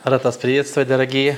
Рад вас приветствовать, дорогие.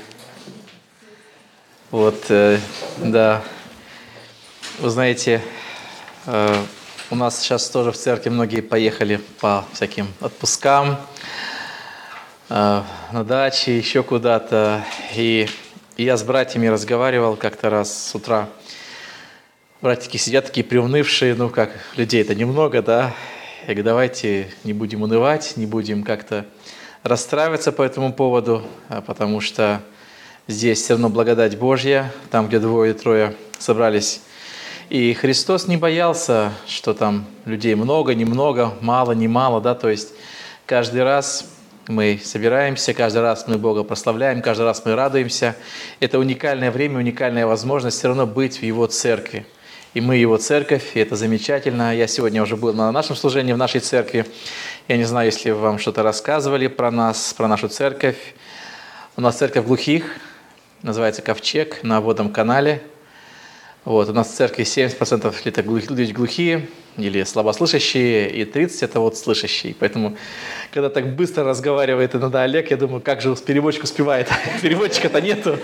Да, вы знаете, у нас сейчас тоже в церкви многие поехали по всяким отпускам, на даче, еще куда-то. И я с братьями разговаривал как-то раз с утра. Братики сидят такие приунывшие, людей-то немного, да. Я говорю, давайте не будем унывать, не будем как-то расстраиваться по этому поводу, потому что здесь все равно благодать Божья, там, где двое-трое собрались. И Христос не боялся, что там людей много, немного, мало, немало, да, то есть каждый раз мы собираемся, каждый раз мы Бога прославляем, каждый раз мы радуемся. Это уникальное время, уникальная возможность все равно быть в Его церкви. И мы Его церковь, и это замечательно. Я сегодня уже был на нашем служении в нашей церкви. Я не знаю, если вам что-то рассказывали про нас, про нашу церковь. У нас церковь глухих, называется «Ковчег», на Водном канале. У нас в церкви 70% это люди глухие или слабослышащие, и 30% это слышащие. Поэтому, когда так быстро разговаривает иногда Олег, я думаю, как же переводчик успевает? Переводчика-то нету.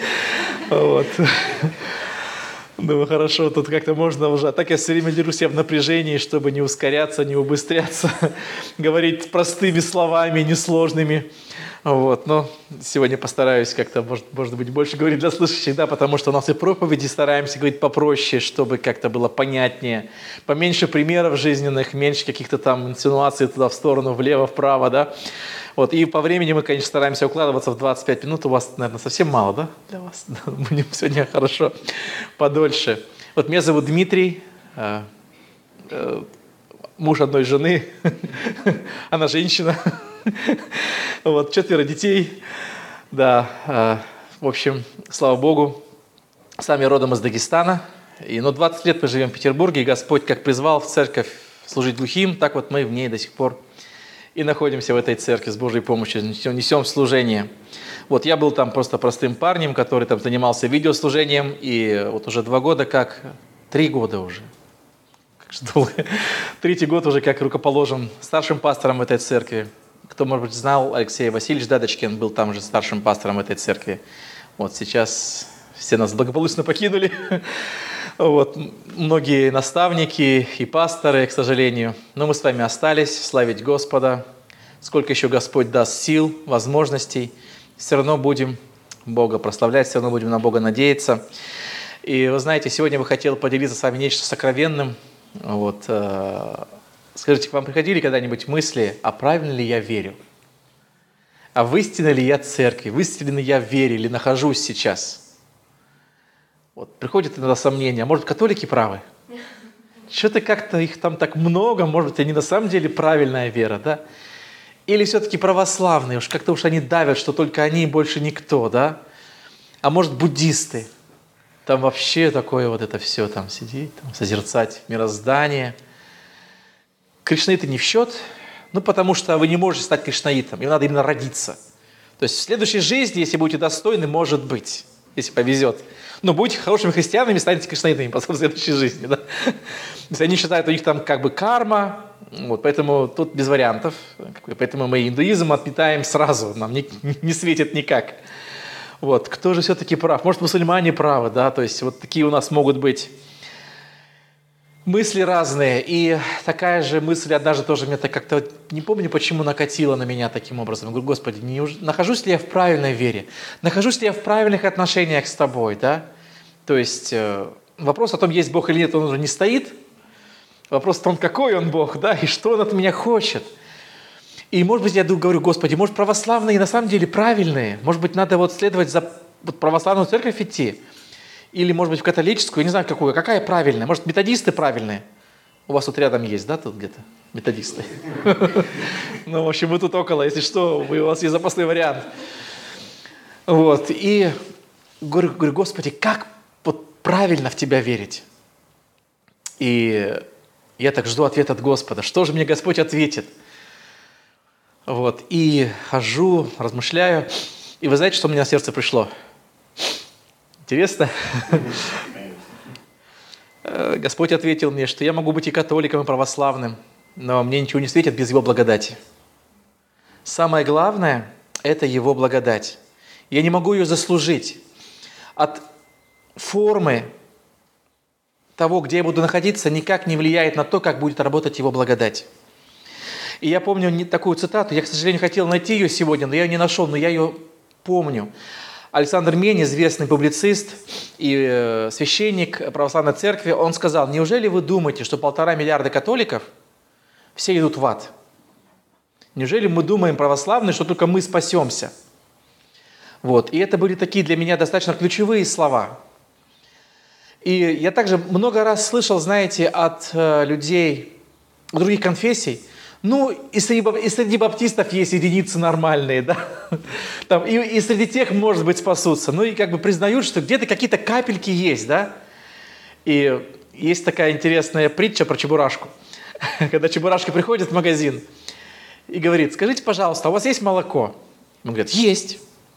Думаю, хорошо, тут как-то можно уже. А так я все время держу себя в напряжении, чтобы не ускоряться, не убыстряться, говорить простыми словами, несложными. Но сегодня постараюсь как-то, может быть, больше говорить для слышащих, да, потому что у нас и проповеди стараемся говорить попроще, чтобы как-то было понятнее, поменьше примеров жизненных, меньше каких-то там инсинуаций туда в сторону, влево, вправо, да. И по времени мы, конечно, стараемся укладываться в 25 минут. У вас, наверное, совсем мало, да, для вас? Будем сегодня хорошо подольше. Меня зовут Дмитрий, муж одной жены, она женщина. 4 детей. Да, в общем, слава Богу. Сами родом из Дагестана. 20 лет мы живем в Петербурге, и Господь как призвал в церковь служить глухим, так мы в ней до сих пор и находимся в этой церкви с Божьей помощью, несем служение. Я был там просто простым парнем, который там занимался видеослужением, и уже 2 года 3 года уже. Третий год уже как рукоположен старшим пастором этой церкви. Кто, может быть, знал, Алексей Васильевич Дадочкин был там же старшим пастором этой церкви. Сейчас все нас благополучно покинули. Многие наставники и пасторы, к сожалению. Но мы с вами остались славить Господа. Сколько еще Господь даст сил, возможностей, все равно будем Бога прославлять, все равно будем на Бога надеяться. И вы знаете, сегодня я бы хотел поделиться с вами нечто сокровенным. Скажите, к вам приходили когда-нибудь мысли, а правильно ли я верю? А в истине ли я церкви? В истине ли я в вере или нахожусь сейчас? Приходит иногда сомнение, а может, католики правы? Что-то как-то их там так много, может быть, они на самом деле правильная вера, да? Или все-таки православные, как-то они давят, что только они и больше никто, да? А может, буддисты? Там вообще такое это все, там сидеть, там созерцать мироздание. Кришнаиты не в счет, потому что вы не можете стать кришнаитом, им надо именно родиться. То есть в следующей жизни, если будете достойны, может быть, если повезет. Будете хорошими христианами, станете кришнаитами потом в следующей жизни. Да? То есть они считают, у них там карма, поэтому тут без вариантов. Поэтому мы индуизм отметаем сразу, нам не светит никак. Кто же все-таки прав? Может, мусульмане правы, да? То есть такие у нас могут быть мысли разные. И такая же мысль однажды тоже меня так как-то, не помню, почему накатила на меня таким образом. Я говорю, Господи, нахожусь ли я в правильной вере? Нахожусь ли я в правильных отношениях с Тобой, да? То есть вопрос о том, есть Бог или нет, он уже не стоит. Вопрос в том, какой Он Бог, да, и что Он от меня хочет. И, может быть, я говорю, Господи, может, православные на самом деле правильные? Может быть, надо следовать за православную церковь идти? Или, может быть, в католическую, я не знаю, какую. Какая правильная? Может, методисты правильные? У вас рядом есть, да, тут где-то методисты? В общем, вы тут около, если что, у вас есть запасной вариант. И говорю, Господи, как правильно в Тебя верить? И я так жду ответа от Господа. Что же мне Господь ответит? И хожу, размышляю. И вы знаете, что мне на сердце пришло? Интересно? Господь ответил мне, что я могу быть и католиком, и православным, но мне ничего не светит без Его благодати. Самое главное, это Его благодать. Я не могу ее заслужить. От формы того, где я буду находиться, никак не влияет на то, как будет работать Его благодать. И я помню такую цитату, я, к сожалению, хотел найти ее сегодня, но я ее не нашел, но я ее помню. Александр Мень, известный публицист и священник православной церкви, он сказал: неужели вы думаете, что 1,5 миллиарда католиков все идут в ад? Неужели мы думаем, православные, что только мы спасемся? Вот. И это были такие для меня достаточно ключевые слова. И я также много раз слышал, знаете, от людей других конфессий, ну, и среди баптистов есть единицы нормальные, да, там, и среди тех, может быть, спасутся. Ну, и как бы признают, что где-то какие-то капельки есть, да. И есть такая интересная притча про Чебурашку. Когда Чебурашка приходит в магазин и говорит: скажите, пожалуйста, у вас есть молоко? Он говорит: есть.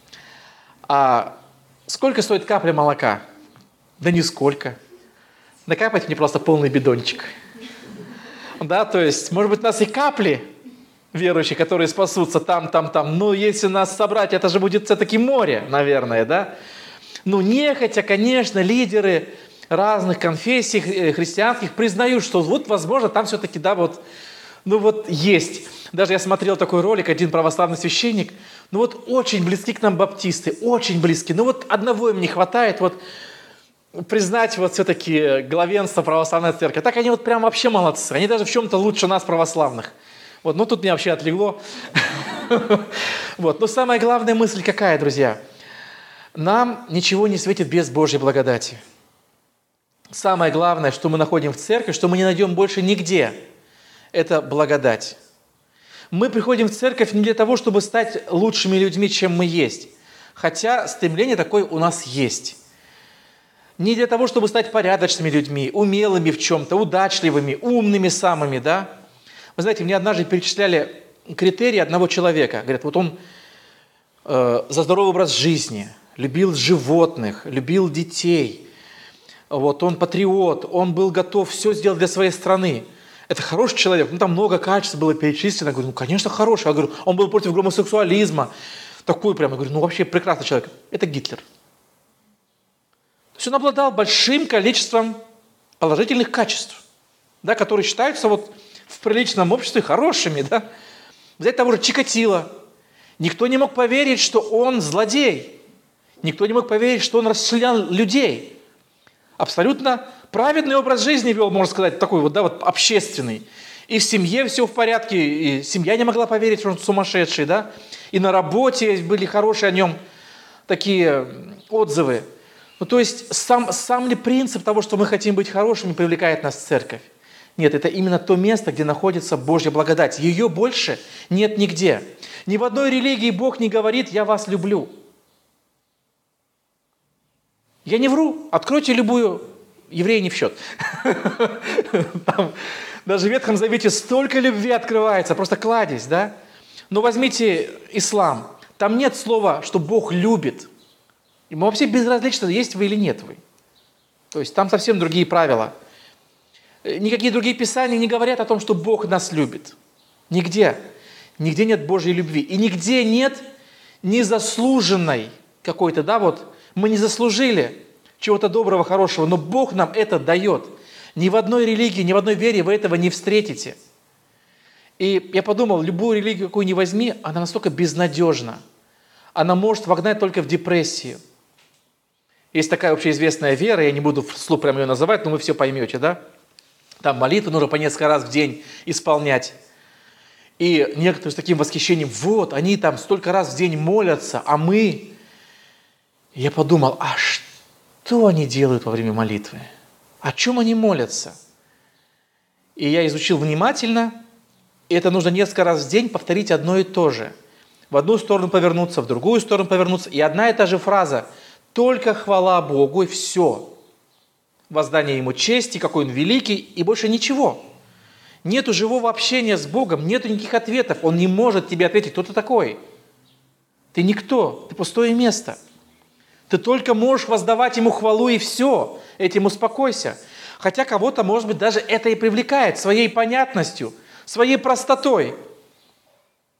А сколько стоит капля молока? Да нисколько. Накапать мне просто полный бидончик. Да, то есть, может быть, у нас и капли верующие, которые спасутся там. Но если нас собрать, это же будет все-таки море, наверное, да? Ну, нехотя, конечно, лидеры разных конфессий христианских признают, что вот, возможно, там все-таки, да, вот, ну вот есть. Даже я смотрел такой ролик, один православный священник, ну вот очень близки к нам баптисты, очень близки. Ну вот одного им не хватает, вот признать вот все-таки главенство православной церкви. Так они вот прям вообще молодцы. Они даже в чем-то лучше нас, православных. Вот, ну тут меня вообще отлегло. Вот, но самая главная мысль какая, друзья? Нам ничего не светит без Божьей благодати. Самое главное, что мы находим в церкви, что мы не найдем больше нигде, это благодать. Мы приходим в церковь не для того, чтобы стать лучшими людьми, чем мы есть. Хотя стремление такое у нас есть. Не для того, чтобы стать порядочными людьми, умелыми в чем-то, удачливыми, умными самыми, да? Вы знаете, мне однажды перечисляли критерии одного человека. Говорят, вот он за здоровый образ жизни, любил животных, любил детей. Вот он патриот, он был готов все сделать для своей страны. Это хороший человек, ну там много качеств было перечислено. Я говорю, ну конечно хороший. Я говорю, он был против гомосексуализма. Такой прям, я говорю, ну вообще прекрасный человек. Это Гитлер. То есть он обладал большим количеством положительных качеств, да, которые считаются вот в приличном обществе хорошими. Да. Взять того же Чикатило. Никто не мог поверить, что он злодей. Никто не мог поверить, что он расстрелял людей. Абсолютно праведный образ жизни вел, можно сказать, такой вот, да, вот общественный. И в семье все в порядке, и семья не могла поверить, что он сумасшедший, да. И на работе были хорошие о нем такие отзывы. Ну, то есть сам ли принцип того, что мы хотим быть хорошими, привлекает нас в церковь? Нет, это именно то место, где находится Божья благодать. Ее больше нет нигде. Ни в одной религии Бог не говорит: «Я вас люблю». Я не вру. Откройте любую, евреи не в счет. Там, даже в Ветхом Завете столько любви открывается, просто кладезь, да? Но возьмите ислам. Там нет слова, что Бог любит. Ему вообще безразлично, есть вы или нет вы. То есть там совсем другие правила. Никакие другие писания не говорят о том, что Бог нас любит. Нигде. Нигде нет Божьей любви. И нигде нет незаслуженной какой-то, да, вот, мы не заслужили чего-то доброго, хорошего, но Бог нам это дает. Ни в одной религии, ни в одной вере вы этого не встретите. И я подумал, любую религию, какую ни возьми, она настолько безнадежна. Она может вогнать только в депрессию. Есть такая общеизвестная вера, я не буду вслух прямо ее называть, но вы все поймете, да? Там молитвы нужно по несколько раз в день исполнять. И некоторые с таким восхищением, вот, они там столько раз в день молятся, а мы... Я подумал, а что они делают во время молитвы? О чем они молятся? И я изучил внимательно, и это нужно несколько раз в день повторить одно и то же. В одну сторону повернуться, в другую сторону повернуться, и одна и та же фраза: «Только хвала Богу, и все». Воздание Ему чести, какой Он великий, и больше ничего. Нету живого общения с Богом, нету никаких ответов. Он не может тебе ответить, кто ты такой. Ты никто, ты пустое место. Ты только можешь воздавать Ему хвалу, и все. Этим успокойся. Хотя кого-то, может быть, даже это и привлекает своей понятностью, своей простотой.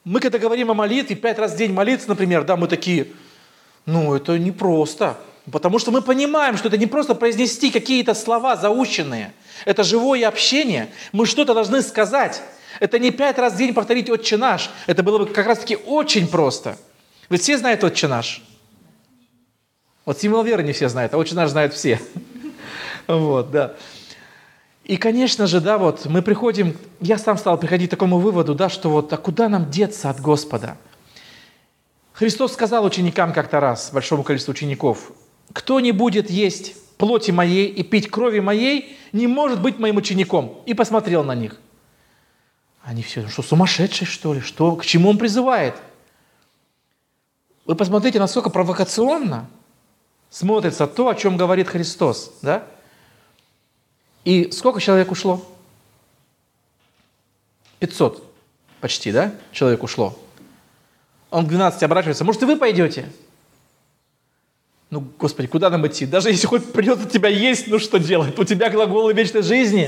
Мы когда говорим о молитве, 5 раз в день молиться, например, да, мы такие, это непросто. Потому что мы понимаем, что это не просто произнести какие-то слова заученные. Это живое общение. Мы что-то должны сказать. Это не 5 раз в день повторить «Отче наш». Это было бы как раз-таки очень просто. Вы все знают «Отче наш»? Вот символ веры не все знают, а «Отче наш» знают все. Вот, да. И, конечно же, да, вот мы приходим, я сам стал приходить к такому выводу, да, что вот, а куда нам деться от Господа? Христос сказал ученикам как-то раз, большому количеству учеников, «Кто не будет есть плоти моей и пить крови моей, не может быть моим учеником». И посмотрел на них. Они все, что, сумасшедший, что ли? Что, к чему он призывает? Вы посмотрите, насколько провокационно смотрится то, о чем говорит Христос, да? И сколько человек ушло? 500 почти, да? Человек ушло. Он к 12 оборачивается. Может, и вы пойдете? Господи, куда нам идти? Даже если хоть придется тебя есть, что делать? У тебя глаголы вечной жизни.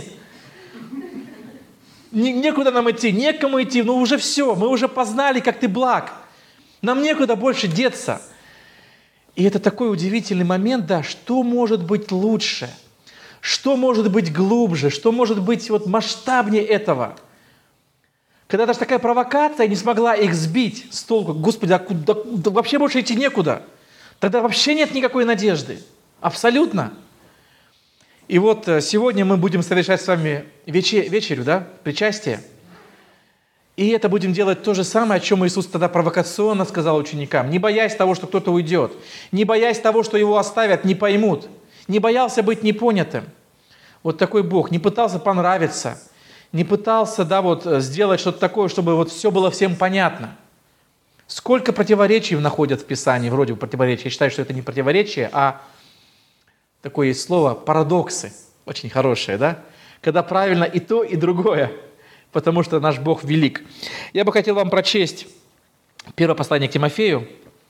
Некуда нам идти, некому идти. Уже все, мы уже познали, как ты благ. Нам некуда больше деться. И это такой удивительный момент, да, что может быть лучше? Что может быть глубже? Что может быть масштабнее этого? Когда даже такая провокация не смогла их сбить с толку. Господи, да вообще больше идти некуда. Тогда вообще нет никакой надежды. Абсолютно. И вот сегодня мы будем совершать с вами вечерю, да, причастие. И это будем делать то же самое, о чем Иисус тогда провокационно сказал ученикам. Не боясь того, что кто-то уйдет. Не боясь того, что его оставят, не поймут. Не боялся быть непонятым. Вот такой Бог. Не пытался понравиться. Не пытался, сделать что-то такое, чтобы все было всем понятно. Сколько противоречий находят в Писании, вроде бы противоречия. Я считаю, что это не противоречие, а такое есть слово парадоксы. Очень хорошее, да? Когда правильно и то, и другое. Потому что наш Бог велик. Я бы хотел вам прочесть первое послание к Тимофею,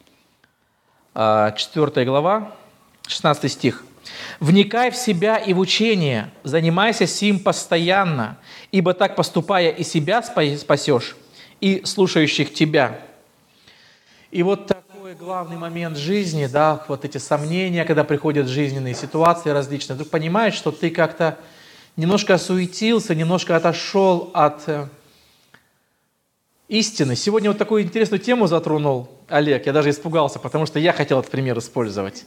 4 глава, 16 стих. «Вникай в себя и в учение, занимайся сим постоянно, ибо так поступая и себя спасешь, и слушающих тебя». И вот такой главный момент жизни, да, вот эти сомнения, когда приходят жизненные ситуации различные, вдруг понимаешь, что ты как-то немножко осуетился, немножко отошел от истины. Сегодня вот такую интересную тему затронул Олег, я даже испугался, потому что я хотел этот пример использовать.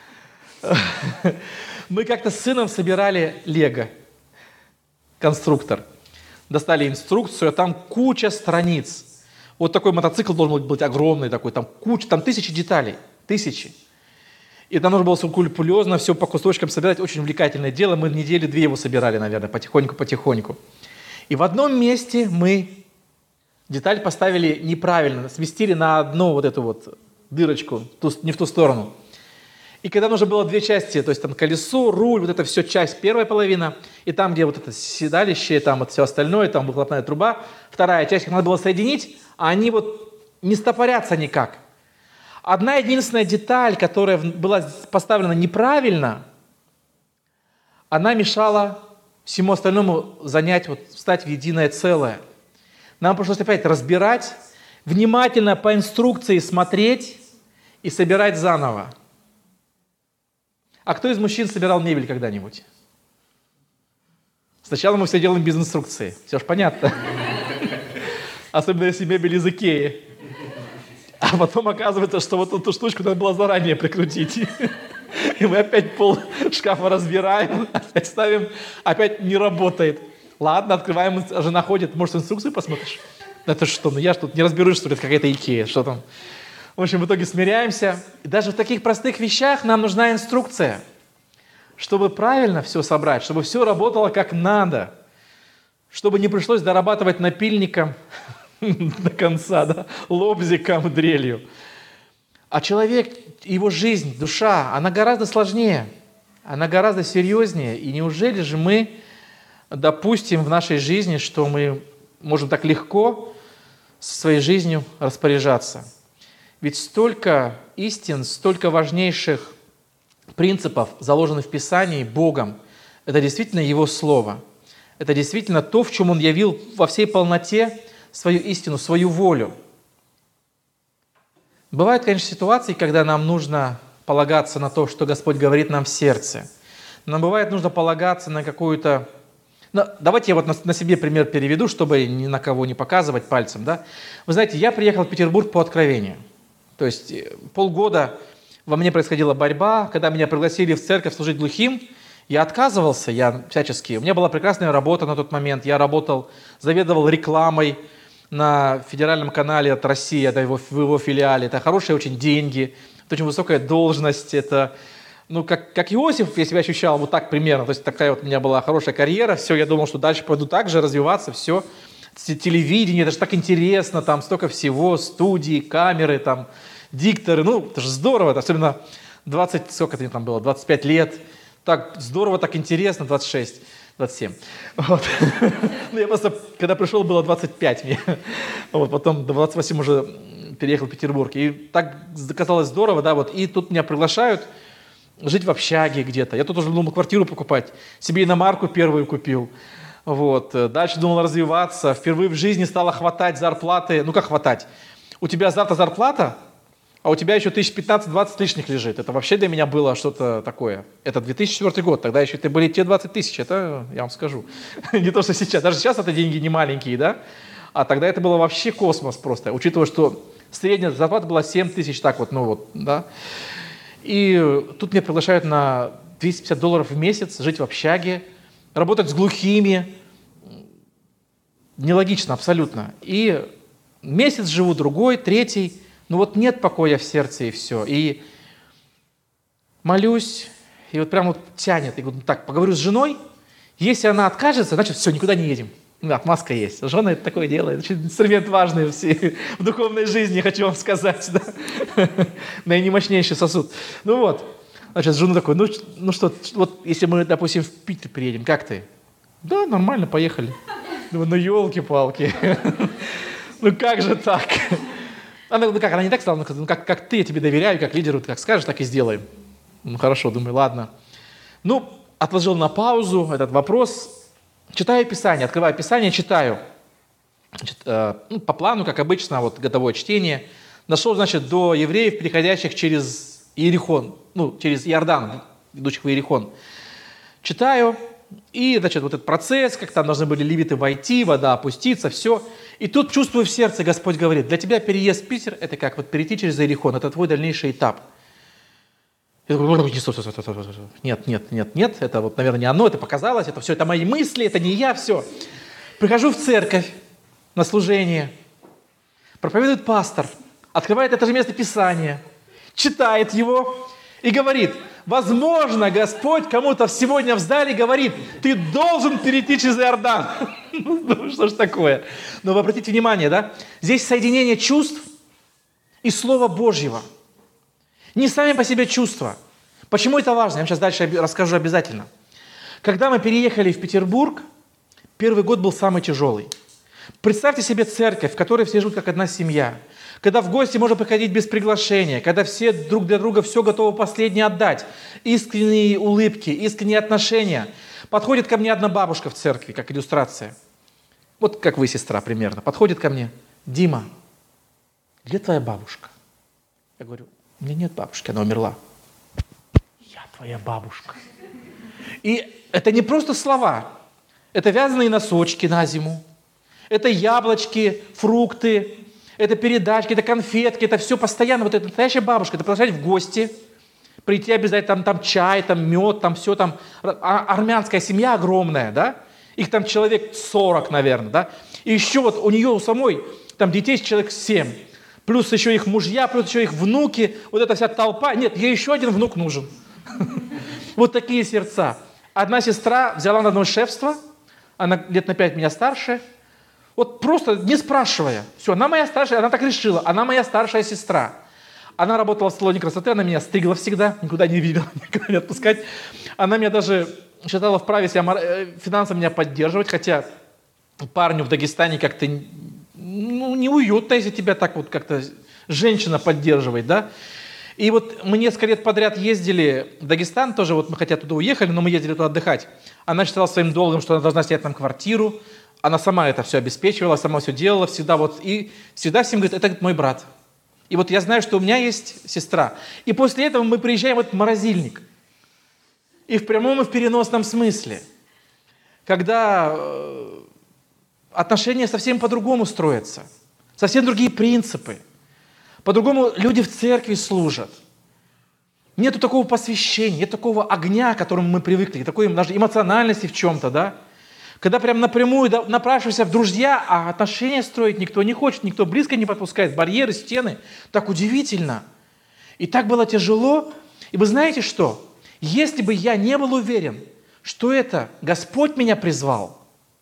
Мы как-то с сыном собирали лего, конструктор. Достали инструкцию, а там куча страниц. Вот такой мотоцикл должен быть огромный, такой, там куча, там тысячи деталей, тысячи. И там нужно было скрупулезно все по кусочкам собирать, очень увлекательное дело. Мы недели 2 его собирали, наверное, потихоньку. И в одном месте мы деталь поставили неправильно, сместили на одну вот эту вот дырочку, не в ту сторону. И когда нужно было 2 части, то есть там колесо, руль, вот это все часть, первая половина, и там, где вот это седалище, там вот все остальное, там выхлопная труба, вторая часть, их надо было соединить, а они не стопорятся никак. Одна единственная деталь, которая была поставлена неправильно, она мешала всему остальному встать в единое целое. Нам пришлось опять разбирать, внимательно по инструкции смотреть и собирать заново. А кто из мужчин собирал мебель когда-нибудь? Сначала мы все делаем без инструкции. Все ж понятно. Особенно если мебель из Икеи. А потом оказывается, что вот эту штучку надо было заранее прикрутить. И мы опять пол шкафа разбираем, опять ставим, опять не работает. Ладно, открываем, жена ходит, может, инструкцию посмотришь? Это что, я ж тут не разберусь, что это какая-то Икея, что там. В общем, в итоге смиряемся. И даже в таких простых вещах нам нужна инструкция, чтобы правильно все собрать, чтобы все работало как надо, чтобы не пришлось дорабатывать напильником до конца, да, лобзиком, дрелью. А человек, его жизнь, душа, она гораздо сложнее, она гораздо серьезнее. И неужели же мы допустим в нашей жизни, что мы можем так легко своей жизнью распоряжаться? Ведь столько истин, столько важнейших принципов заложены в Писании Богом. Это действительно Его Слово. Это действительно то, в чем Он явил во всей полноте свою истину, свою волю. Бывают, конечно, ситуации, когда нам нужно полагаться на то, что Господь говорит нам в сердце. Нам бывает нужно полагаться на какую-то... Ну, давайте я вот на себе пример переведу, чтобы ни на кого не показывать пальцем. Да? Вы знаете, я приехал в Петербург по откровению. То есть полгода во мне происходила борьба. Когда меня пригласили в церковь служить глухим, я отказывался, я всячески. У меня была прекрасная работа на тот момент. Я работал, заведовал рекламой на федеральном канале от России, это в его филиале. Это хорошие очень деньги, это очень высокая должность. Это, ну, как Иосиф я себя ощущал вот так примерно. То есть такая вот у меня была хорошая карьера. Все, я думал, что дальше пойду так же развиваться. Все. Телевидение, это же так интересно. Там столько всего, студии, камеры, там, дикторы. Ну, это же здорово. Это особенно 20, сколько это там было, 25 лет. Так здорово, так интересно, 26, 27. Вот. Ну, я просто, когда пришел, было 25 мне. Вот, потом до 28 уже переехал в Петербург. И так казалось здорово, да, вот. И тут меня приглашают жить в общаге где-то. Я тут уже думал квартиру покупать. Себе иномарку первую купил. Вот. Дальше думал развиваться. Впервые в жизни стало хватать зарплаты. Ну, как хватать? У тебя завтра зарплата, а у тебя еще 1015-20 лишних лежит. Это вообще для меня было что-то такое. Это 2004 год, тогда еще это были те 20 тысяч, это я вам скажу. Не то, что сейчас. Даже сейчас это деньги не маленькие, да? А тогда это было вообще космос просто. Учитывая, что средняя зарплата была 7 тысяч, так вот, ну вот, да. И тут меня приглашают на $250 в месяц, жить в общаге, работать с глухими. Нелогично абсолютно. И месяц живу, другой, третий. Ну вот нет покоя в сердце, и все. И молюсь, и вот прям вот тянет. И говорю, так, поговорю с женой. Если она откажется, значит, все, никуда не едем. Отмазка есть. Жена это такое делает. Инструмент важный в духовной жизни, хочу вам сказать. Да? Наимощнейший сосуд. Ну вот. Значит, жена такой, ну что, вот если мы, допустим, в Питер приедем, как ты? Да, нормально, поехали. Думаю, ну елки-палки. Ну как же так? Она, ну как, она не так сказала, ну как ты, я тебе доверяю, как лидеру, ты как скажешь, так и сделаем. Ну хорошо, думаю, ладно. Ну, отложил на паузу этот вопрос, читаю Писание, открываю Писание, читаю. Значит, по плану, как обычно, вот годовое чтение. Дошел, значит, до евреев, переходящих через Иерихон, ну, через Иордан, идущих в Иерихон. Читаю, и, значит, вот этот процесс, как там должны были левиты войти, вода опуститься, все. И тут чувствую в сердце, Господь говорит, для тебя переезд в Питер, это как вот перейти через Иерихон, это твой дальнейший этап. Я такой, нет, это вот, наверное, не оно, это показалось, это все, это мои мысли, это не я, все. Прихожу в церковь на служение, проповедует пастор, открывает это же место Писания, читает его и говорит, возможно, Господь кому-то сегодня в зале говорит, ты должен перейти через Иордан. Ну, что ж такое? Но вы обратите внимание, да? Здесь соединение чувств и Слова Божьего. Не сами по себе чувства. Почему это важно? Я вам сейчас дальше расскажу обязательно. Когда мы переехали в Петербург, первый год был самый тяжелый. Представьте себе церковь, в которой все живут как одна семья. Когда в гости можно приходить без приглашения, когда все друг для друга все готовы последнее отдать. Искренние улыбки, искренние отношения. Подходит ко мне одна бабушка в церкви, как иллюстрация. Вот как вы, сестра, примерно. Подходит ко мне. Дима, где твоя бабушка? Я говорю, у меня нет бабушки, она умерла. Я твоя бабушка. И это не просто слова. Это вязаные носочки на зиму. Это яблочки, фрукты. Это передачки, это конфетки, это все постоянно. Вот это настоящая бабушка. Это приглашать в гости, прийти обязательно, там чай, там мед, там все там. Армянская семья огромная, да? Их там человек 40, наверное, да? И еще вот у нее у самой там детей человек 7. Плюс еще их мужья, плюс еще их внуки. Вот эта вся толпа. Нет, ей еще один внук нужен. Вот такие сердца. Одна сестра взяла на одно шефство. Она лет на 5 меня старше. Вот просто не спрашивая. Все, она моя старшая, она так решила. Она моя старшая сестра. Она работала в салоне красоты, она меня стригла всегда, никуда не видела, никуда не отпускать. Она меня даже считала вправе финансово меня поддерживать, хотя парню в Дагестане как-то неуютно, если тебя так вот как-то женщина поддерживает, да. И вот мы несколько лет подряд ездили в Дагестан, тоже вот мы хотя туда уехали, но мы ездили туда отдыхать. Она считала своим долгом, что она должна снять нам квартиру. Она сама это все обеспечивала, сама все делала, всегда вот, и всегда всем говорит, это мой брат. И вот я знаю, что у меня есть сестра. И после этого мы приезжаем в этот морозильник. И в прямом, и в переносном смысле. Когда отношения совсем по-другому строятся. Совсем другие принципы. По-другому люди в церкви служат. Нету такого посвящения, нет такого огня, к которому мы привыкли, такой даже эмоциональности в чем-то, да? Когда прям напрямую напрашиваешься в друзья, а отношения строить никто не хочет, никто близко не подпускает, барьеры, стены. Так удивительно. И так было тяжело. И вы знаете что? Если бы я не был уверен, что это Господь меня призвал,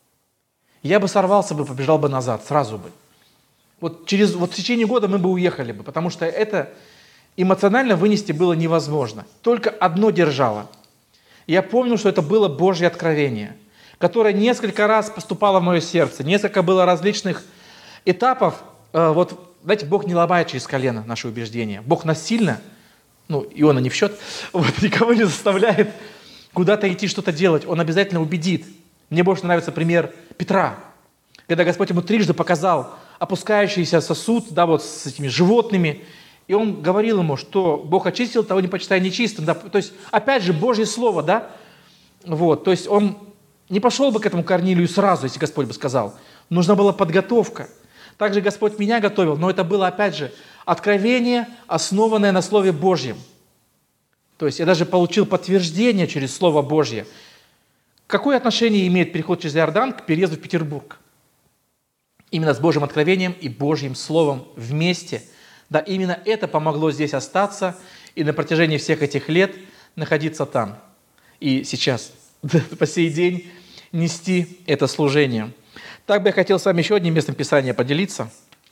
я бы сорвался бы, побежал бы назад, сразу бы. Вот в течение года мы бы уехали бы, потому что это эмоционально вынести было невозможно. Только одно держало. Я помню, что это было Божье откровение, которое несколько раз поступало в мое сердце, несколько было различных этапов. Вот, знаете, Бог не ломает через колено наши убеждения. Бог насильно, Иона не в счет, никого не заставляет куда-то идти, что-то делать. Он обязательно убедит. Мне больше нравится пример Петра, когда Господь ему трижды показал опускающийся сосуд, с этими животными, и он говорил ему, что Бог очистил, того не почитай нечистым. Да? То есть, опять же, Божье Слово, да? То есть он не пошел бы к этому Корнилию сразу, если Господь бы сказал. Нужна была подготовка. Также Господь меня готовил, но это было, опять же, откровение, основанное на Слове Божьем. То есть я даже получил подтверждение через Слово Божье. Какое отношение имеет переход через Иордан к переезду в Петербург? Именно с Божьим откровением и Божьим Словом вместе. Да, именно это помогло здесь остаться и на протяжении всех этих лет находиться там. И сейчас, по сей день, нести это служение. Так бы я хотел с вами еще одним местом Писания поделиться.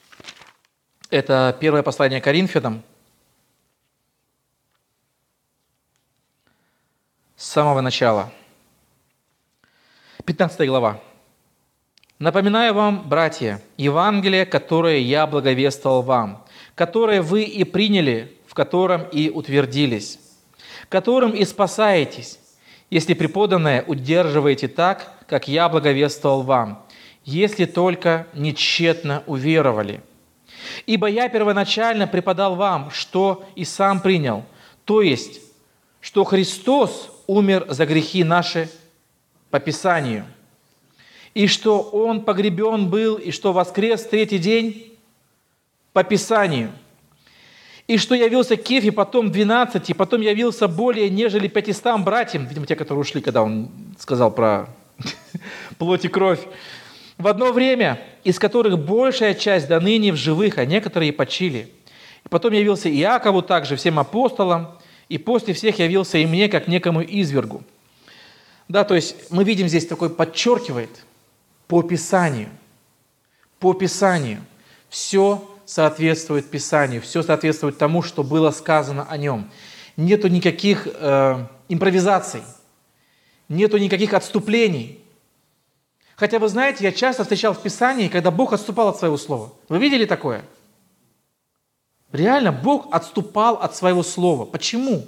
Это первое послание Коринфянам. С самого начала. 15 глава. «Напоминаю вам, братья, Евангелие, которое я благовествовал вам, которое вы и приняли, в котором и утвердились, которым и спасаетесь, если преподанное удерживаете так, как я благовествовал вам, если только нетщетно уверовали. Ибо я первоначально преподал вам, что и сам принял, то есть, что Христос умер за грехи наши по Писанию, и что Он погребен был, и что воскрес в третий день по Писанию, и что явился Кефе, потом 12, потом явился более, нежели 500 братьям, видимо, те, которые ушли, когда Он сказал про плоть и кровь, в одно время, из которых большая часть до ныне в живых, а некоторые почили. И потом явился Иакову также, всем апостолам, и после всех явился и мне, как некому извергу». Да, то есть мы видим здесь такой подчеркивает по Писанию. По Писанию. Все соответствует Писанию, все соответствует тому, что было сказано о нем. Нету никаких импровизаций, нету никаких отступлений. Хотя, вы знаете, я часто встречал в Писании, когда Бог отступал от своего слова. Вы видели такое? Реально, Бог отступал от своего слова. Почему?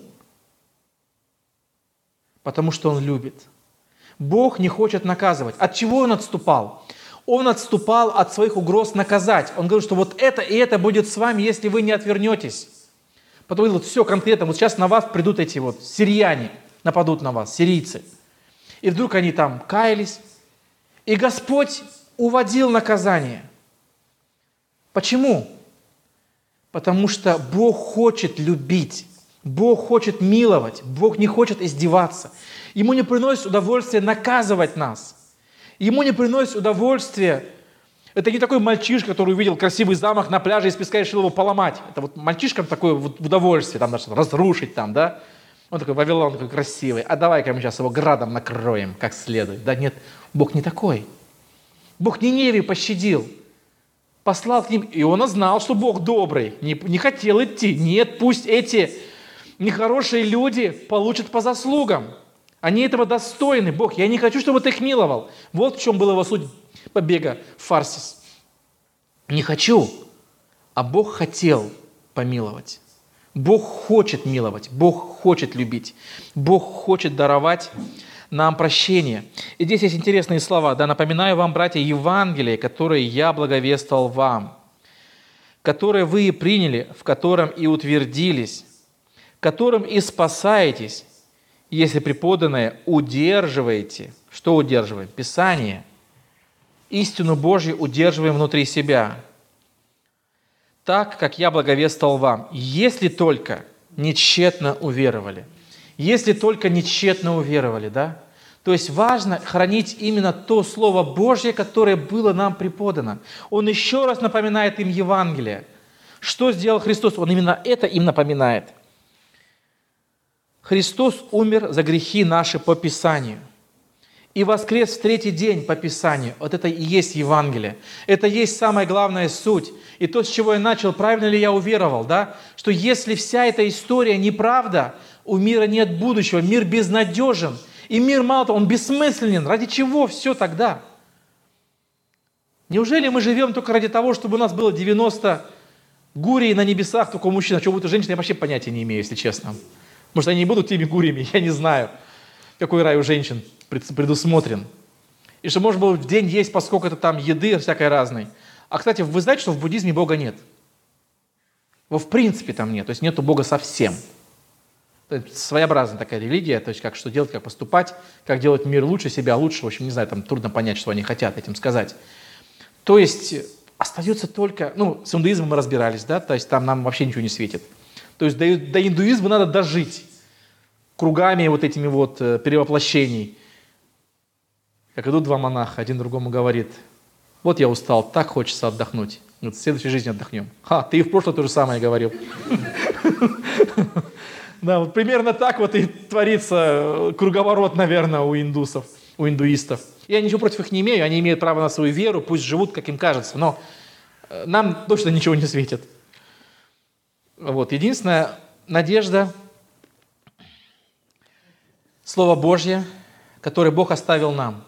Потому что Он любит. Бог не хочет наказывать. От чего Он отступал? Он отступал от своих угроз наказать. Он говорил, что вот это и это будет с вами, если вы не отвернетесь. Потом говорил, все конкретно, вот сейчас на вас придут эти сирияне, нападут на вас, сирийцы. И вдруг они там каялись. И Господь уводил наказание. Почему? Потому что Бог хочет любить, Бог хочет миловать, Бог не хочет издеваться. Ему не приносит удовольствия наказывать нас. Ему не приносит удовольствия. Это не такой мальчишка, который увидел красивый замок на пляже из песка и решил его поломать. Это мальчишкам такое удовольствие, там даже разрушить там, да? Он такой, Вавилон такой красивый, а давай-ка мы сейчас его градом накроем как следует. Да нет, Бог не такой. Бог Ниневию пощадил. Послал к ним, и он знал, что Бог добрый, не хотел идти. Нет, пусть эти нехорошие люди получат по заслугам. Они этого достойны. Бог, я не хочу, чтобы ты их миловал. Вот в чем была его суть побега в Фарсис. Не хочу, а Бог хотел помиловать. Бог хочет миловать, Бог хочет любить, Бог хочет даровать нам прощение. И здесь есть интересные слова. «Да напоминаю вам, братья, Евангелие, которое я благовествовал вам». которое вы и приняли, в котором и утвердились, которым и спасаетесь, если преподанное удерживаете». Что удерживаем? Писание. «Истину Божью удерживаем внутри себя, так, как я благовествовал вам, если только не тщетно уверовали». Если только не тщетно уверовали, да? То есть важно хранить именно то Слово Божье, которое было нам преподано. Он еще раз напоминает им Евангелие. Что сделал Христос? Он именно это им напоминает. Христос умер за грехи наши по Писанию и воскрес в третий день по Писанию. Вот это и есть Евангелие. Это и есть самая главная суть. И то, с чего я начал, правильно ли я уверовал, да? Что если вся эта история неправда, у мира нет будущего, мир безнадежен. И мир, мало того, он бессмысленен. Ради чего все тогда? Неужели мы живем только ради того, чтобы у нас было 90 гурий на небесах, только у мужчин? А что будет у женщин, я вообще понятия не имею, если честно. Может, они не будут теми гуриями, я не знаю, какой рай у женщин предусмотрен. И что можно было в день есть, поскольку-то там еды всякой разной. А, кстати, вы знаете, что в буддизме Бога нет? Его в принципе там нет, то есть нету Бога совсем. Это своеобразная такая религия, то есть как что делать, как поступать, как делать мир лучше, себя лучше. В общем, не знаю, там трудно понять, что они хотят этим сказать. То есть остается только, с индуизмом мы разбирались, да, то есть там нам вообще ничего не светит. То есть до индуизма надо дожить кругами вот этими вот перевоплощений. Как идут два монаха, один другому говорит: вот я устал, так хочется отдохнуть. Говорит, в следующей жизни отдохнем. Ты и в прошлое то же самое говорил. Да, вот примерно так вот и творится круговорот, наверное, у индусов, у индуистов. Я ничего против их не имею, они имеют право на свою веру, пусть живут, как им кажется, но нам точно ничего не светит. Вот, единственная надежда — Слово Божье, которое Бог оставил нам.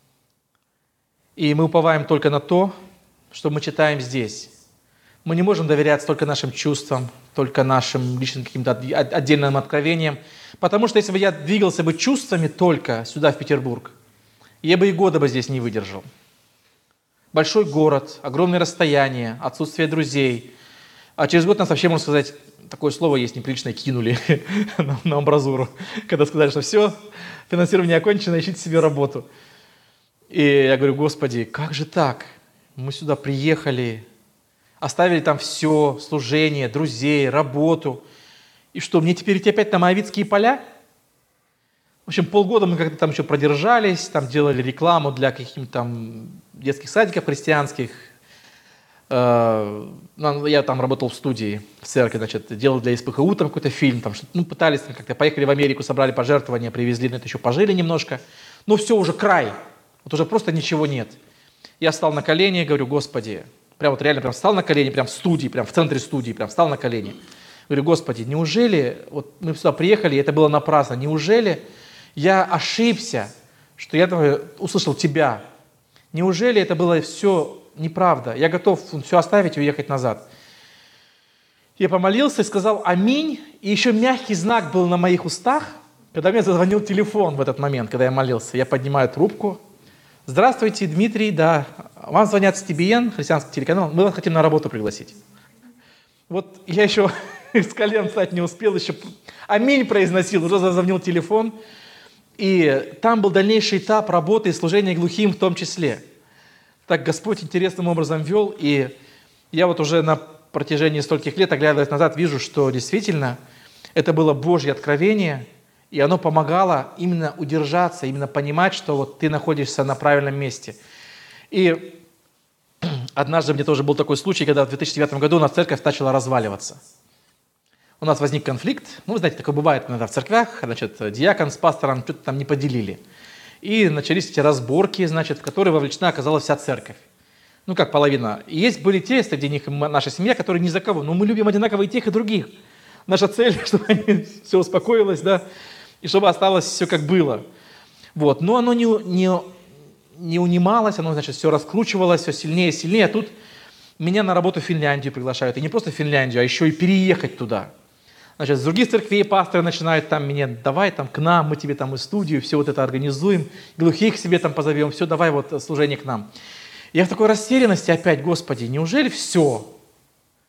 И мы уповаем только на то, что мы читаем здесь. Мы не можем доверяться только нашим чувствам, только нашим личным каким-то отдельным откровениям. Потому что если бы я двигался бы чувствами только сюда, в Петербург, я бы и года бы здесь не выдержал. Большой город, огромное расстояние, отсутствие друзей. А через год нас вообще, можно сказать, такое слово есть неприличное, кинули на амбразуру. Когда сказали, что все, финансирование окончено, ищите себе работу. И я говорю: Господи, как же так? Мы сюда приехали, оставили там все, служение, друзей, работу. И что, мне теперь идти опять на Моавитские поля? В общем, полгода мы как-то там еще продержались, там делали рекламу для каких-то там детских садиков христианских. Я там работал в студии, в церкви, значит, делал для СПХУ там какой-то фильм, там, пытались там как-то, поехали в Америку, собрали пожертвования, привезли, на это еще пожили немножко. Но все, уже край, вот уже просто ничего нет. Я встал на колени и говорю: Господи, прям вот реально прям встал на колени, прям в студии, прям в центре студии, прям встал на колени. Говорю: Господи, неужели, вот мы сюда приехали, и это было напрасно, неужели я ошибся, что я услышал Тебя? Неужели это было все неправда? Я готов все оставить и уехать назад. Я помолился и сказал аминь, и еще мягкий знак был на моих устах, когда мне зазвонил телефон в этот момент, когда я молился. Я поднимаю трубку. Здравствуйте, Дмитрий, да, вам звонят с ТБН, христианский телеканал, мы вас хотим на работу пригласить. Вот я еще с колен встать не успел, еще аминь произносил, уже зазвонил телефон. И там был дальнейший этап работы и служения глухим в том числе. Так Господь интересным образом вел, и я вот уже на протяжении стольких лет, оглядываясь назад, вижу, что действительно это было Божье откровение, и оно помогало именно удержаться, именно понимать, что вот ты находишься на правильном месте. И однажды мне тоже был такой случай, когда в 2009 году у нас церковь начала разваливаться. У нас возник конфликт, вы знаете, такое бывает иногда в церквях, значит, диакон с пастором что-то там не поделили. И начались эти разборки, значит, в которые вовлечена оказалась вся церковь. Как половина. И были те, среди них наша семья, которые ни за кого. Но мы любим одинаково и тех, и других. Наша цель, чтобы все успокоилось, да, и чтобы осталось все как было. Вот. Но оно не унималось, оно, значит, все раскручивалось, все сильнее и сильнее. А тут меня на работу в Финляндию приглашают. И не просто в Финляндию, а еще и переехать туда. Значит, с других церквей пасторы начинают там меня: давай там к нам, мы тебе там и студию, все вот это организуем, глухих себе там позовем, все, давай вот служение к нам. Я в такой растерянности опять: Господи, неужели все?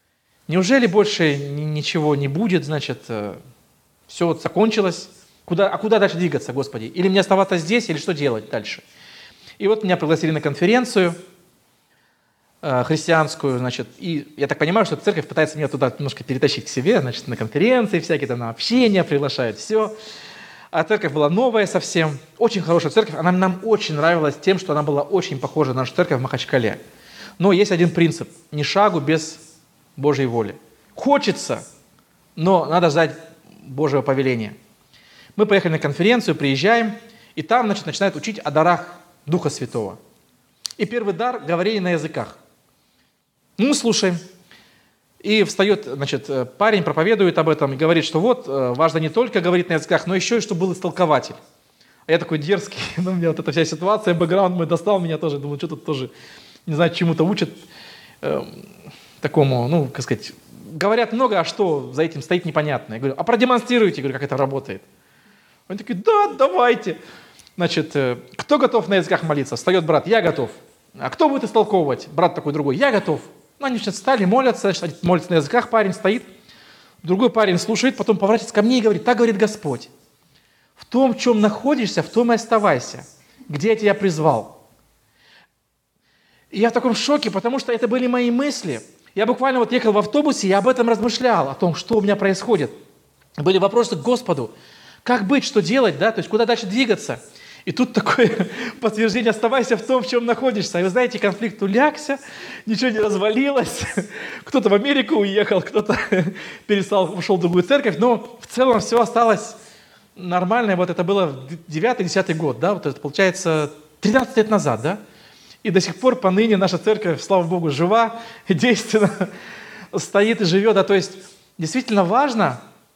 Неужели больше ничего не будет, значит, все вот закончилось? Куда дальше двигаться, Господи? Или мне оставаться здесь, или что делать дальше? И вот меня пригласили на конференцию христианскую, значит, и я так понимаю, что церковь пытается меня туда немножко перетащить к себе, значит, на конференции всякие, там, на общения приглашают, все. А церковь была новая совсем, очень хорошая церковь, она нам очень нравилась тем, что она была очень похожа на нашу церковь в Махачкале. Но есть один принцип – ни шагу без Божьей воли. Хочется, но надо ждать Божьего повеления. Мы поехали на конференцию, приезжаем, и там, значит, начинают учить о дарах Духа Святого. И первый дар – говорение на языках. Мы слушаем. И встает, значит, парень, проповедует об этом и говорит, что вот, важно не только говорить на языках, но еще и, чтобы был истолкователь. А я такой дерзкий, ну, у меня вот эта вся ситуация, бэкграунд мой достал меня тоже, думаю, что тут тоже, не знаю, чему-то учат, такому, ну, как сказать, говорят много, а что за этим стоит непонятно. Я говорю, а продемонстрируйте, говорю, как это работает. Они такие, да, давайте. Значит, кто готов на языках молиться? Встает брат, я готов. А кто будет истолковывать? Брат такой другой, я готов. Ну, они сейчас встали, молятся, молятся на языках, парень стоит, другой парень слушает, потом поворачивается ко мне и говорит, так говорит Господь, в том, в чем находишься, в том и оставайся, где я тебя призвал. И я в таком шоке, потому что это были мои мысли. Я буквально вот ехал в автобусе, я об этом размышлял, о том, что у меня происходит. Были вопросы к Господу, как быть, что делать, да, то есть куда дальше двигаться. И тут такое подтверждение, оставайся в том, в чем находишься. И вы знаете, конфликт улягся, ничего не развалилось. Кто-то в Америку уехал, кто-то перестал, ушел в другую церковь. Но в целом все осталось нормально. Вот это было 9-10 год, да, вот это получается 13 лет назад, да. И до сих пор поныне наша церковь, слава Богу, жива, действенно стоит и живет. Да. То есть действительно важно,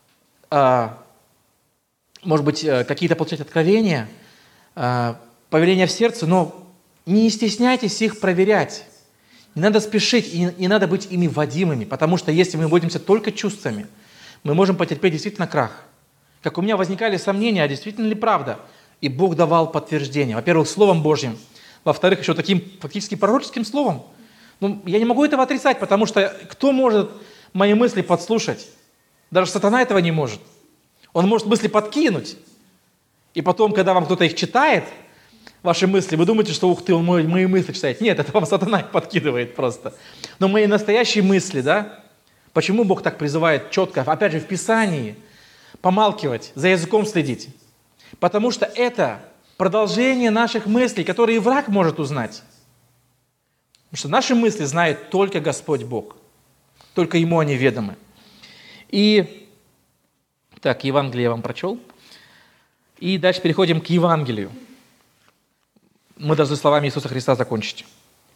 может быть, какие-то получать откровения, повеления в сердце, но не стесняйтесь их проверять. Не надо спешить, и не надо быть ими водимыми, потому что если мы водимся только чувствами, мы можем потерпеть действительно крах. Как у меня возникали сомнения, а действительно ли правда? И Бог давал подтверждение. Во-первых, Словом Божьим, во-вторых, еще таким фактически пророческим словом. Ну, я не могу этого отрицать, потому что кто может мои мысли подслушать? Даже сатана этого не может. Он может мысли подкинуть. И потом, когда вам кто-то их читает, ваши мысли, вы думаете, что ух ты, он мои мысли читает. Нет, это вам сатана их подкидывает просто. Но мои настоящие мысли, да? Почему Бог так призывает четко, опять же, в Писании, помалкивать, за языком следить? Потому что это продолжение наших мыслей, которые и враг может узнать. Потому что наши мысли знает только Господь Бог. Только Ему они ведомы. И, так, Евангелие я вам прочел. И дальше переходим к Евангелию. Мы должны словами Иисуса Христа закончить.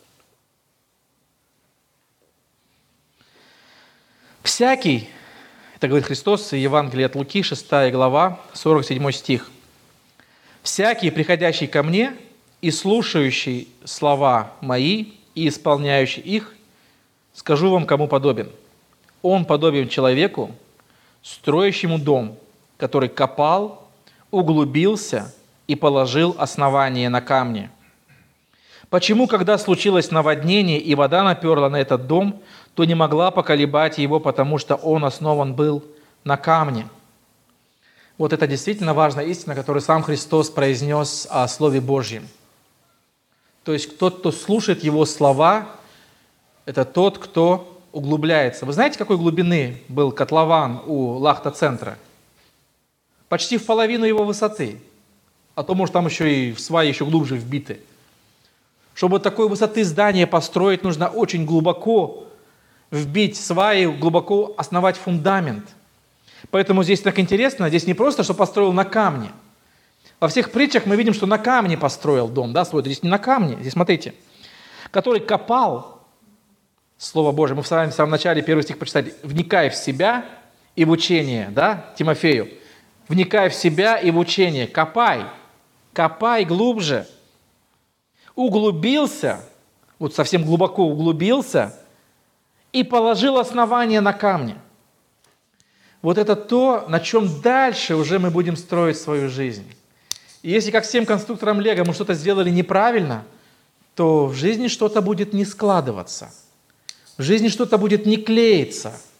«Всякий», это говорит Христос, Евангелие от Луки, 6 глава, 47 стих. «Всякий, приходящий ко мне и слушающий слова мои и исполняющий их, скажу вам, кому подобен. Он подобен человеку, строящему дом, который копал, углубился и положил основание на камне. Почему, когда случилось наводнение и вода наперла на этот дом, то не могла поколебать его, потому что он основан был на камне?» Вот это действительно важная истина, которую сам Христос произнес о Слове Божьем. То есть тот, кто слушает Его слова, это тот, кто углубляется. Вы знаете, какой глубины был котлован у Лахта-центра? Почти в половину его высоты. А то, может, там еще и сваи еще глубже вбиты. Чтобы такой высоты здание построить, нужно очень глубоко вбить сваи, глубоко основать фундамент. Поэтому здесь так интересно, здесь не просто, что построил на камне. Во всех притчах мы видим, что на камне построил дом, да, свой. Здесь не на камне, здесь смотрите. Который копал, Слово Божие, мы с вами в самом начале первый стих прочитали, вникая в себя и в учение, да, Тимофею. Вникай в себя и в учение, копай глубже. Углубился, вот совсем глубоко углубился и положил основание на камне. Вот это то, на чем дальше уже мы будем строить свою жизнь. И если, как всем конструкторам Лего, мы что-то сделали неправильно, то в жизни что-то будет не складываться, в жизни что-то будет не клеиться –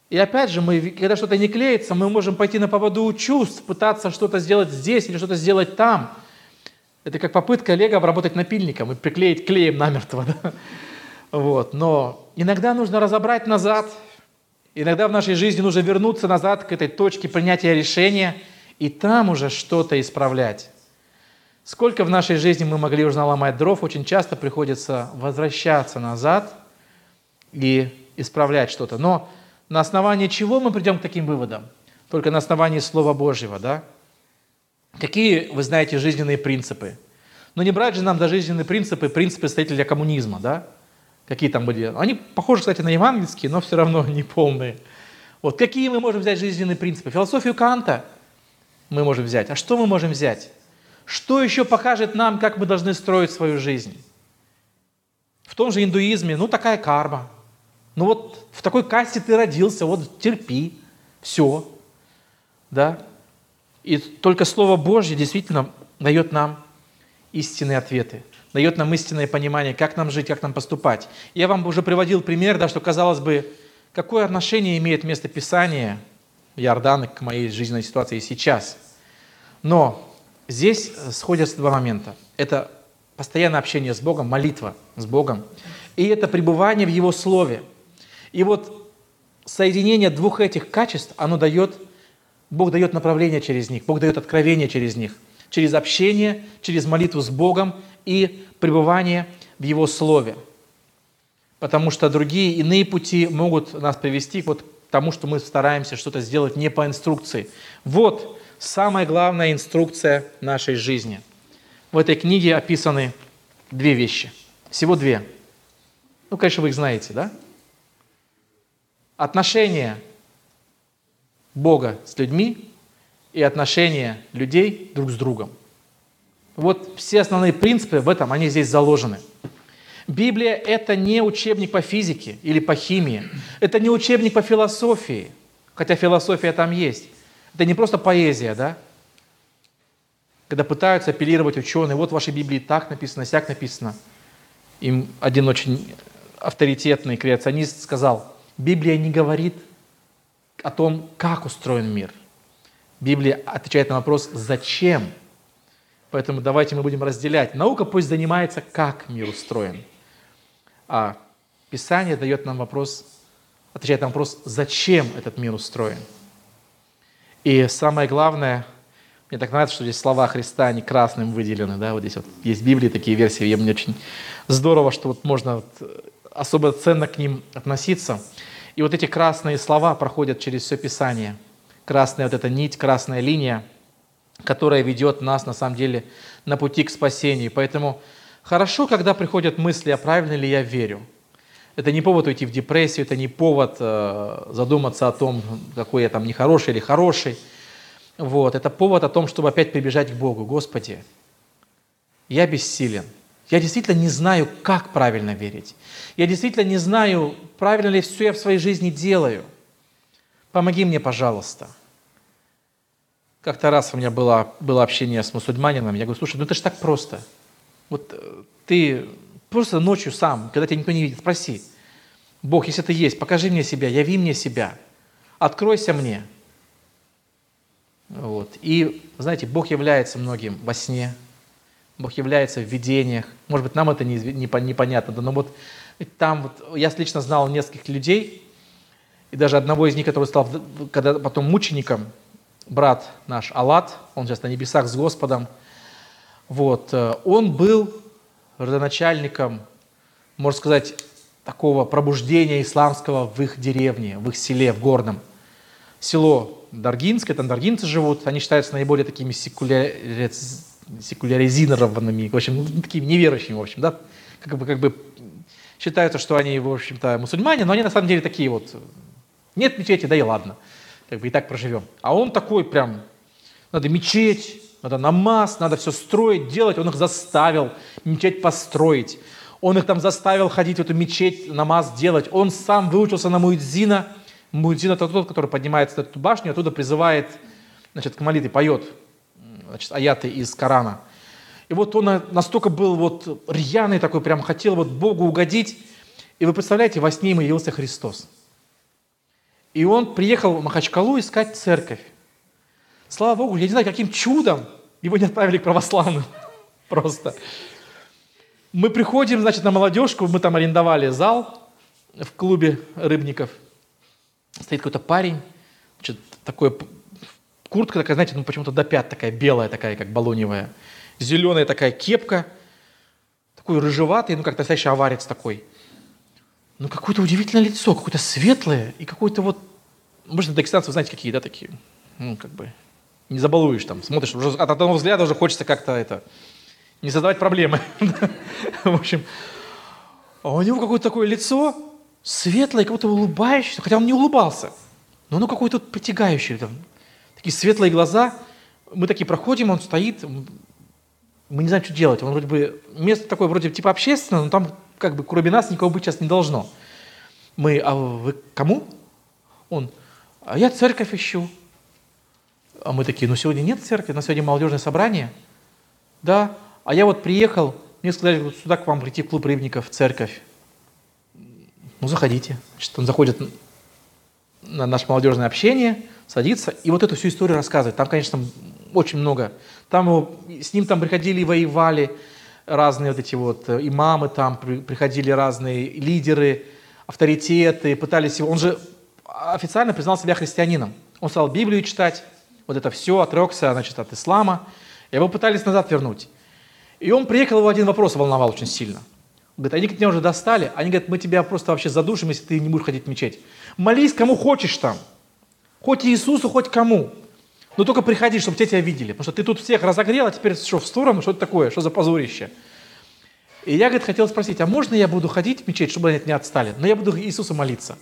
И опять же, когда что-то не клеится, мы можем пойти на поводу у чувств, пытаться что-то сделать здесь или что-то сделать там. Это как попытка Лего обработать напильником и приклеить клеем намертво. Да? Вот. Но иногда нужно разобрать назад. Иногда в нашей жизни нужно вернуться назад к этой точке принятия решения и там уже что-то исправлять. Сколько в нашей жизни мы могли уже наломать дров, очень часто приходится возвращаться назад и исправлять что-то. Но на основании чего мы придем к таким выводам? Только на основании Слова Божьего, да? Какие, вы знаете, жизненные принципы? Но не брать же нам до жизненные принципы строителя коммунизма, да? Какие там были? Они похожи, кстати, на евангельские, но все равно не полные. Вот какие мы можем взять жизненные принципы? Философию Канта мы можем взять. А что мы можем взять? Что еще покажет нам, как мы должны строить свою жизнь? В том же индуизме, такая карма. Вот в такой касте ты родился, вот терпи, все. Да? И только Слово Божье действительно дает нам истинные ответы, дает нам истинное понимание, как нам жить, как нам поступать. Я вам уже приводил пример, да, что, казалось бы, какое отношение имеет место Писания Иордана к моей жизненной ситуации и сейчас. Но здесь сходятся два момента. Это постоянное общение с Богом, молитва с Богом, и это пребывание в Его Слове. И вот соединение двух этих качеств, Бог дает направление через них, Бог дает откровение через них, через общение, через молитву с Богом и пребывание в Его Слове. Потому что другие, иные пути могут нас привести к тому, что мы стараемся что-то сделать не по инструкции. Вот самая главная инструкция нашей жизни. В этой книге описаны две вещи. Всего две. Конечно, вы их знаете, да? Отношения Бога с людьми и отношения людей друг с другом. Вот все основные принципы в этом, они здесь заложены. Библия – это не учебник по физике или по химии. Это не учебник по философии, хотя философия там есть. Это не просто поэзия, да? Когда пытаются апеллировать ученые, вот в вашей Библии так написано, сяк написано. Им один очень авторитетный креационист сказал: Библия не говорит о том, как устроен мир. Библия отвечает на вопрос «зачем?». Поэтому давайте мы будем разделять. Наука пусть занимается, как мир устроен. А Писание отвечает на вопрос «зачем этот мир устроен?». И самое главное, мне так нравится, что здесь слова Христа, они красным выделены. Да? Вот здесь вот есть в Библии такие версии, и мне очень здорово, что можно особо ценно к ним относиться. И вот эти красные слова проходят через все Писание. Красная вот эта нить, красная линия, которая ведет нас, на самом деле, на пути к спасению. Поэтому хорошо, когда приходят мысли, а правильно ли я верю. Это не повод уйти в депрессию, это не повод задуматься о том, какой я там нехороший или хороший. Вот. Это повод о том, чтобы опять прибежать к Богу. Господи, я бессилен. Я действительно не знаю, как правильно верить. Я действительно не знаю, правильно ли все я в своей жизни делаю. Помоги мне, пожалуйста. Как-то раз у меня было общение с мусульманином. Я говорю: слушай, это же так просто. Вот ты просто ночью сам, когда тебя никто не видит, спроси: Бог, если ты есть, покажи мне себя, яви мне себя, откройся мне. Вот. И, знаете, Бог является многим во сне, Бог является в видениях. Может быть, нам это непонятно, но вот там я лично знал нескольких людей, и даже одного из них, который стал когда потом мучеником, брат наш Аллат, он сейчас на небесах с Господом, вот, он был родоначальником, можно сказать, такого пробуждения исламского в их деревне, в их селе, в Горном. Село Даргинское, там даргинцы живут, они считаются наиболее такими секуляризированными, в общем, такими неверующими, в общем, да, как бы считаются, что они, в общем-то, мусульмане, но они на самом деле такие вот: нет мечети, да и ладно, как бы и так проживем. А он такой прям: надо мечеть, надо намаз, надо все строить, делать. Он их заставил мечеть построить. Он их там заставил ходить в эту мечеть, намаз делать. Он сам выучился на муэдзина. Муэдзин — это тот, который поднимается на эту башню, оттуда призывает, значит, к молитве, поет, значит, аяты из Корана. И вот он настолько был вот рьяный такой, прям хотел вот Богу угодить. И вы представляете, во сне ему явился Христос. И он приехал в Махачкалу искать церковь. Слава Богу, я не знаю, каким чудом его не отправили к православным. Просто. Мы приходим, значит, на молодежку, мы там арендовали зал в клубе рыбников. Стоит какой-то парень, значит, такой, куртка такая, знаете, ну почему-то до пят такая, белая такая, как балоневая. Зеленая такая кепка, такой рыжеватый, ну как настоящий аварец такой. Ну какое-то удивительное лицо, какое-то светлое и какое-то вот, может, дагестанцы, вы знаете, какие, да, такие, ну как бы, не забалуешь там, смотришь, уже от одного взгляда уже хочется как-то это, не создавать проблемы. В общем, а у него какое-то такое лицо светлое, как будто улыбающееся, хотя он не улыбался, но оно какое-то притягающее, там, такие светлые глаза. Мы такие проходим, он стоит, мы не знаем, что делать. Он вроде бы, место такое вроде типа общественное, но там как бы кроме нас никого быть сейчас не должно. Мы, а вы кому? Он, а я церковь ищу. А мы такие, ну сегодня нет церкви, на сегодня молодежное собрание. Да, а я вот приехал, мне сказали, вот сюда к вам прийти в клуб рыбников, в церковь. Ну заходите. Значит, он заходит на наше молодежное общение, садится и вот эту всю историю рассказывает. Там, конечно, очень много. Там с ним там приходили и воевали разные вот эти вот имамы, там приходили разные лидеры, авторитеты, пытались его... Он же официально признал себя христианином. Он стал Библию читать, вот это все, отрекся, значит, от ислама. Его пытались назад вернуть. И он приехал, его один вопрос волновал очень сильно. Он говорит, они меня уже достали, они говорят, мы тебя просто вообще задушим, если ты не будешь ходить в мечеть. Молись, кому хочешь там. Хоть Иисусу, хоть кому. Но только приходи, чтобы тебя видели. Потому что ты тут всех разогрел, а теперь что, в сторону? Что это такое? Что за позорище? И я, говорит, хотел спросить, а можно я буду ходить в мечеть, чтобы они от меня отстали? Но я буду Иисусу молиться.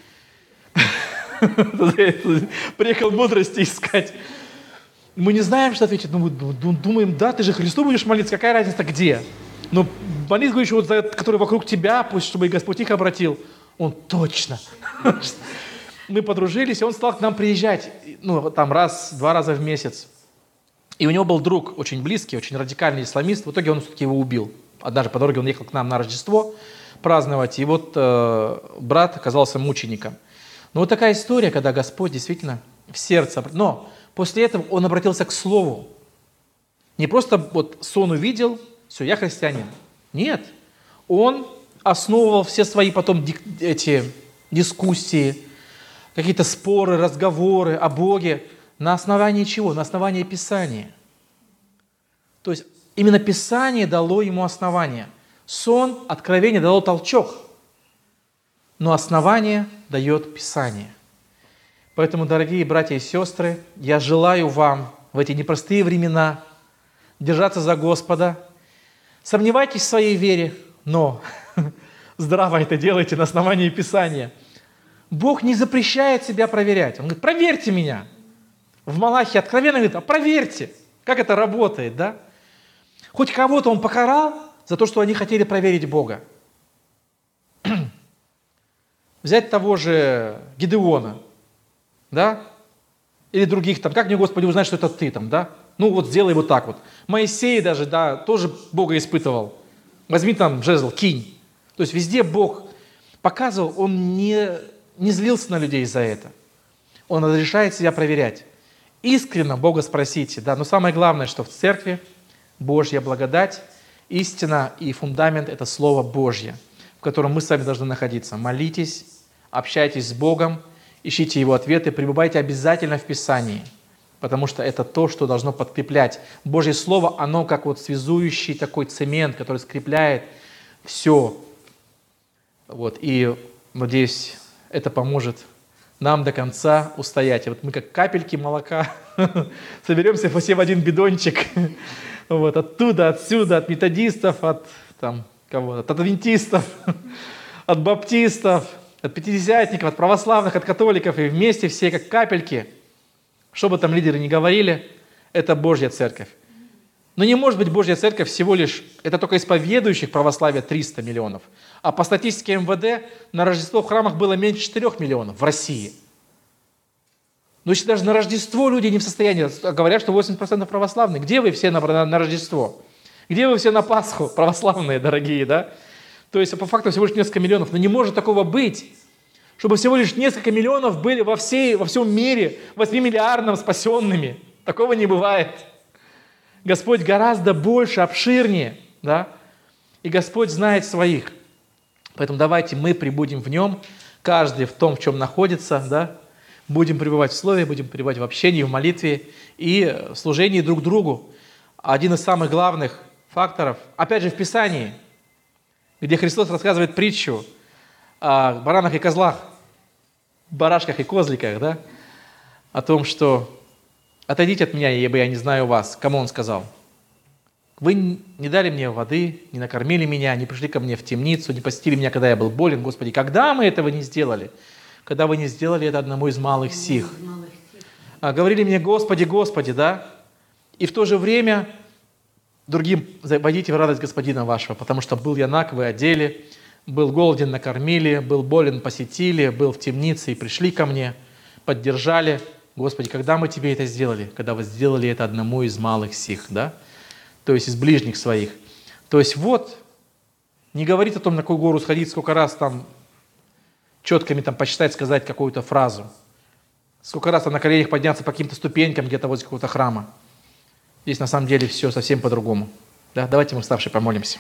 Приехал мудрости искать. Мы не знаем, что ответить. Мы думаем, да, ты же Христу будешь молиться, какая разница где? Но молись, говоришь, вот за который вокруг тебя, пусть, чтобы и Господь их обратил. Он точно. Мы подружились, и он стал к нам приезжать, ну, там два раза в месяц. И у него был друг очень близкий, очень радикальный исламист. В итоге он все-таки его убил. Однажды по дороге он ехал к нам на Рождество праздновать, и вот брат оказался мучеником. Но вот такая история, когда Господь действительно в сердце... Но после этого он обратился к Слову. Не просто вот сон увидел, все, я христианин. Нет. Он основывал все свои потом эти дискуссии, какие-то споры, разговоры о Боге. На основании чего? На основании Писания. То есть именно Писание дало ему основание. Сон, откровение дало толчок. Но основание дает Писание. Поэтому, дорогие братья и сестры, я желаю вам в эти непростые времена держаться за Господа. Сомневайтесь в своей вере, но здраво это делайте на основании Писания. Бог не запрещает себя проверять. Он говорит, проверьте меня. В Малахии откровенно говорит, а проверьте, как это работает, да? Хоть кого-то он покарал за то, что они хотели проверить Бога. Взять того же Гидеона, да? Или других там, как мне, Господи, узнать, что это ты там, да? Ну вот сделай вот так вот. Моисей даже, да, тоже Бога испытывал. Возьми там жезл, кинь. То есть везде Бог показывал, он не злился на людей за это. Он разрешает себя проверять. Искренне Бога спросите, да, но самое главное, что в церкви Божья благодать, истина и фундамент – это Слово Божье, в котором мы с вами должны находиться. Молитесь, общайтесь с Богом, ищите Его ответы, пребывайте обязательно в Писании, потому что это то, что должно подкреплять. Божье Слово, оно как вот связующий такой цемент, который скрепляет все. Вот, и, надеюсь, это поможет нам до конца устоять. И вот мы как капельки молока соберемся все в один бидончик. Вот, оттуда, отсюда, от методистов, от там, кого-то, от адвентистов, от баптистов, от пятидесятников, от православных, от католиков. И вместе все как капельки. Что бы там лидеры ни говорили, это Божья церковь. Но не может быть Божья церковь всего лишь, это только исповедующих православие 300 миллионов. А по статистике МВД на Рождество в храмах было меньше 4 миллионов в России. Но если даже на Рождество люди не в состоянии, говорят, что 80% православные. Где вы все на Рождество? Где вы все на Пасху, православные, дорогие, да? То есть по факту всего лишь несколько миллионов. Но не может такого быть, чтобы всего лишь несколько миллионов были во всем мире 8-миллиардным спасенными. Такого не бывает. Господь гораздо больше, обширнее, да? И Господь знает своих. Поэтому давайте мы пребудем в Нем, каждый в том, в чем находится, да? Будем пребывать в Слове, будем пребывать в общении, в молитве и в служении друг другу. Один из самых главных факторов, опять же, в Писании, где Христос рассказывает притчу о баранах и козлах, барашках и козликах, да? О том, что «отойдите от меня, ибо я не знаю вас». Кому Он сказал? «Вы не дали мне воды, не накормили меня, не пришли ко мне в темницу, не посетили меня, когда я был болен». Господи, когда мы этого не сделали? Когда вы не сделали это одному из малых сих. Говорили мне: «Господи, Господи», да? И в то же время другим: «Войдите в радость Господина вашего, потому что был я наг, вы одели, был голоден, накормили, был болен, посетили, был в темнице и пришли ко мне, поддержали». Господи, когда мы Тебе это сделали? Когда вы сделали это одному из малых сих, да? То есть из ближних своих. То есть вот, не говорит о том, на какую гору сходить, сколько раз там четками там посчитать, сказать какую-то фразу. Сколько раз там на коленях подняться по каким-то ступенькам где-то возле какого-то храма. Здесь на самом деле все совсем по-другому. Да? Давайте мы, вставшие, помолимся.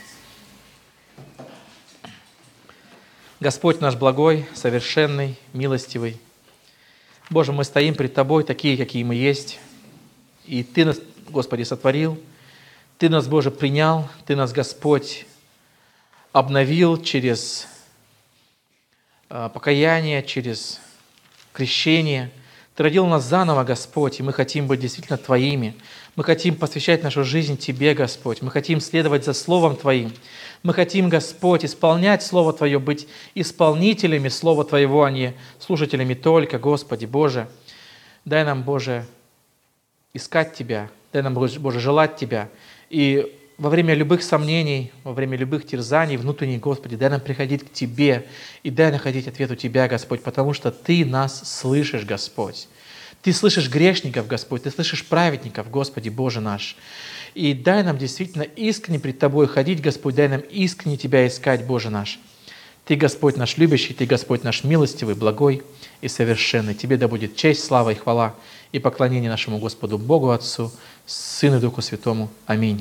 Господь наш благой, совершенный, милостивый. Боже, мы стоим пред Тобой такие, какие мы есть. И Ты нас, Господи, сотворил. Ты нас, Боже, принял. Ты нас, Господь, обновил через покаяние, через крещение. Ты родил нас заново, Господь, и мы хотим быть действительно Твоими. Мы хотим посвящать нашу жизнь Тебе, Господь. Мы хотим следовать за Словом Твоим. Мы хотим, Господь, исполнять Слово Твое, быть исполнителями Слова Твоего, а не слушателями только, Господи, Боже. Дай нам, Боже, искать Тебя. Дай нам, Боже, желать Тебя. И во время любых сомнений, во время любых терзаний внутренних, Господи, дай нам приходить к Тебе и дай находить ответ у Тебя, Господь, потому что Ты нас слышишь, Господь. Ты слышишь грешников, Господь, Ты слышишь праведников, Господи, Боже наш. И дай нам действительно искренне пред Тобой ходить, Господь, дай нам искренне Тебя искать, Боже наш. Ты, Господь наш любящий, Ты, Господь наш милостивый, благой и совершенный. Тебе да будет честь, слава и хвала и поклонение нашему Господу Богу Отцу, Сыну и Духу Святому. Аминь.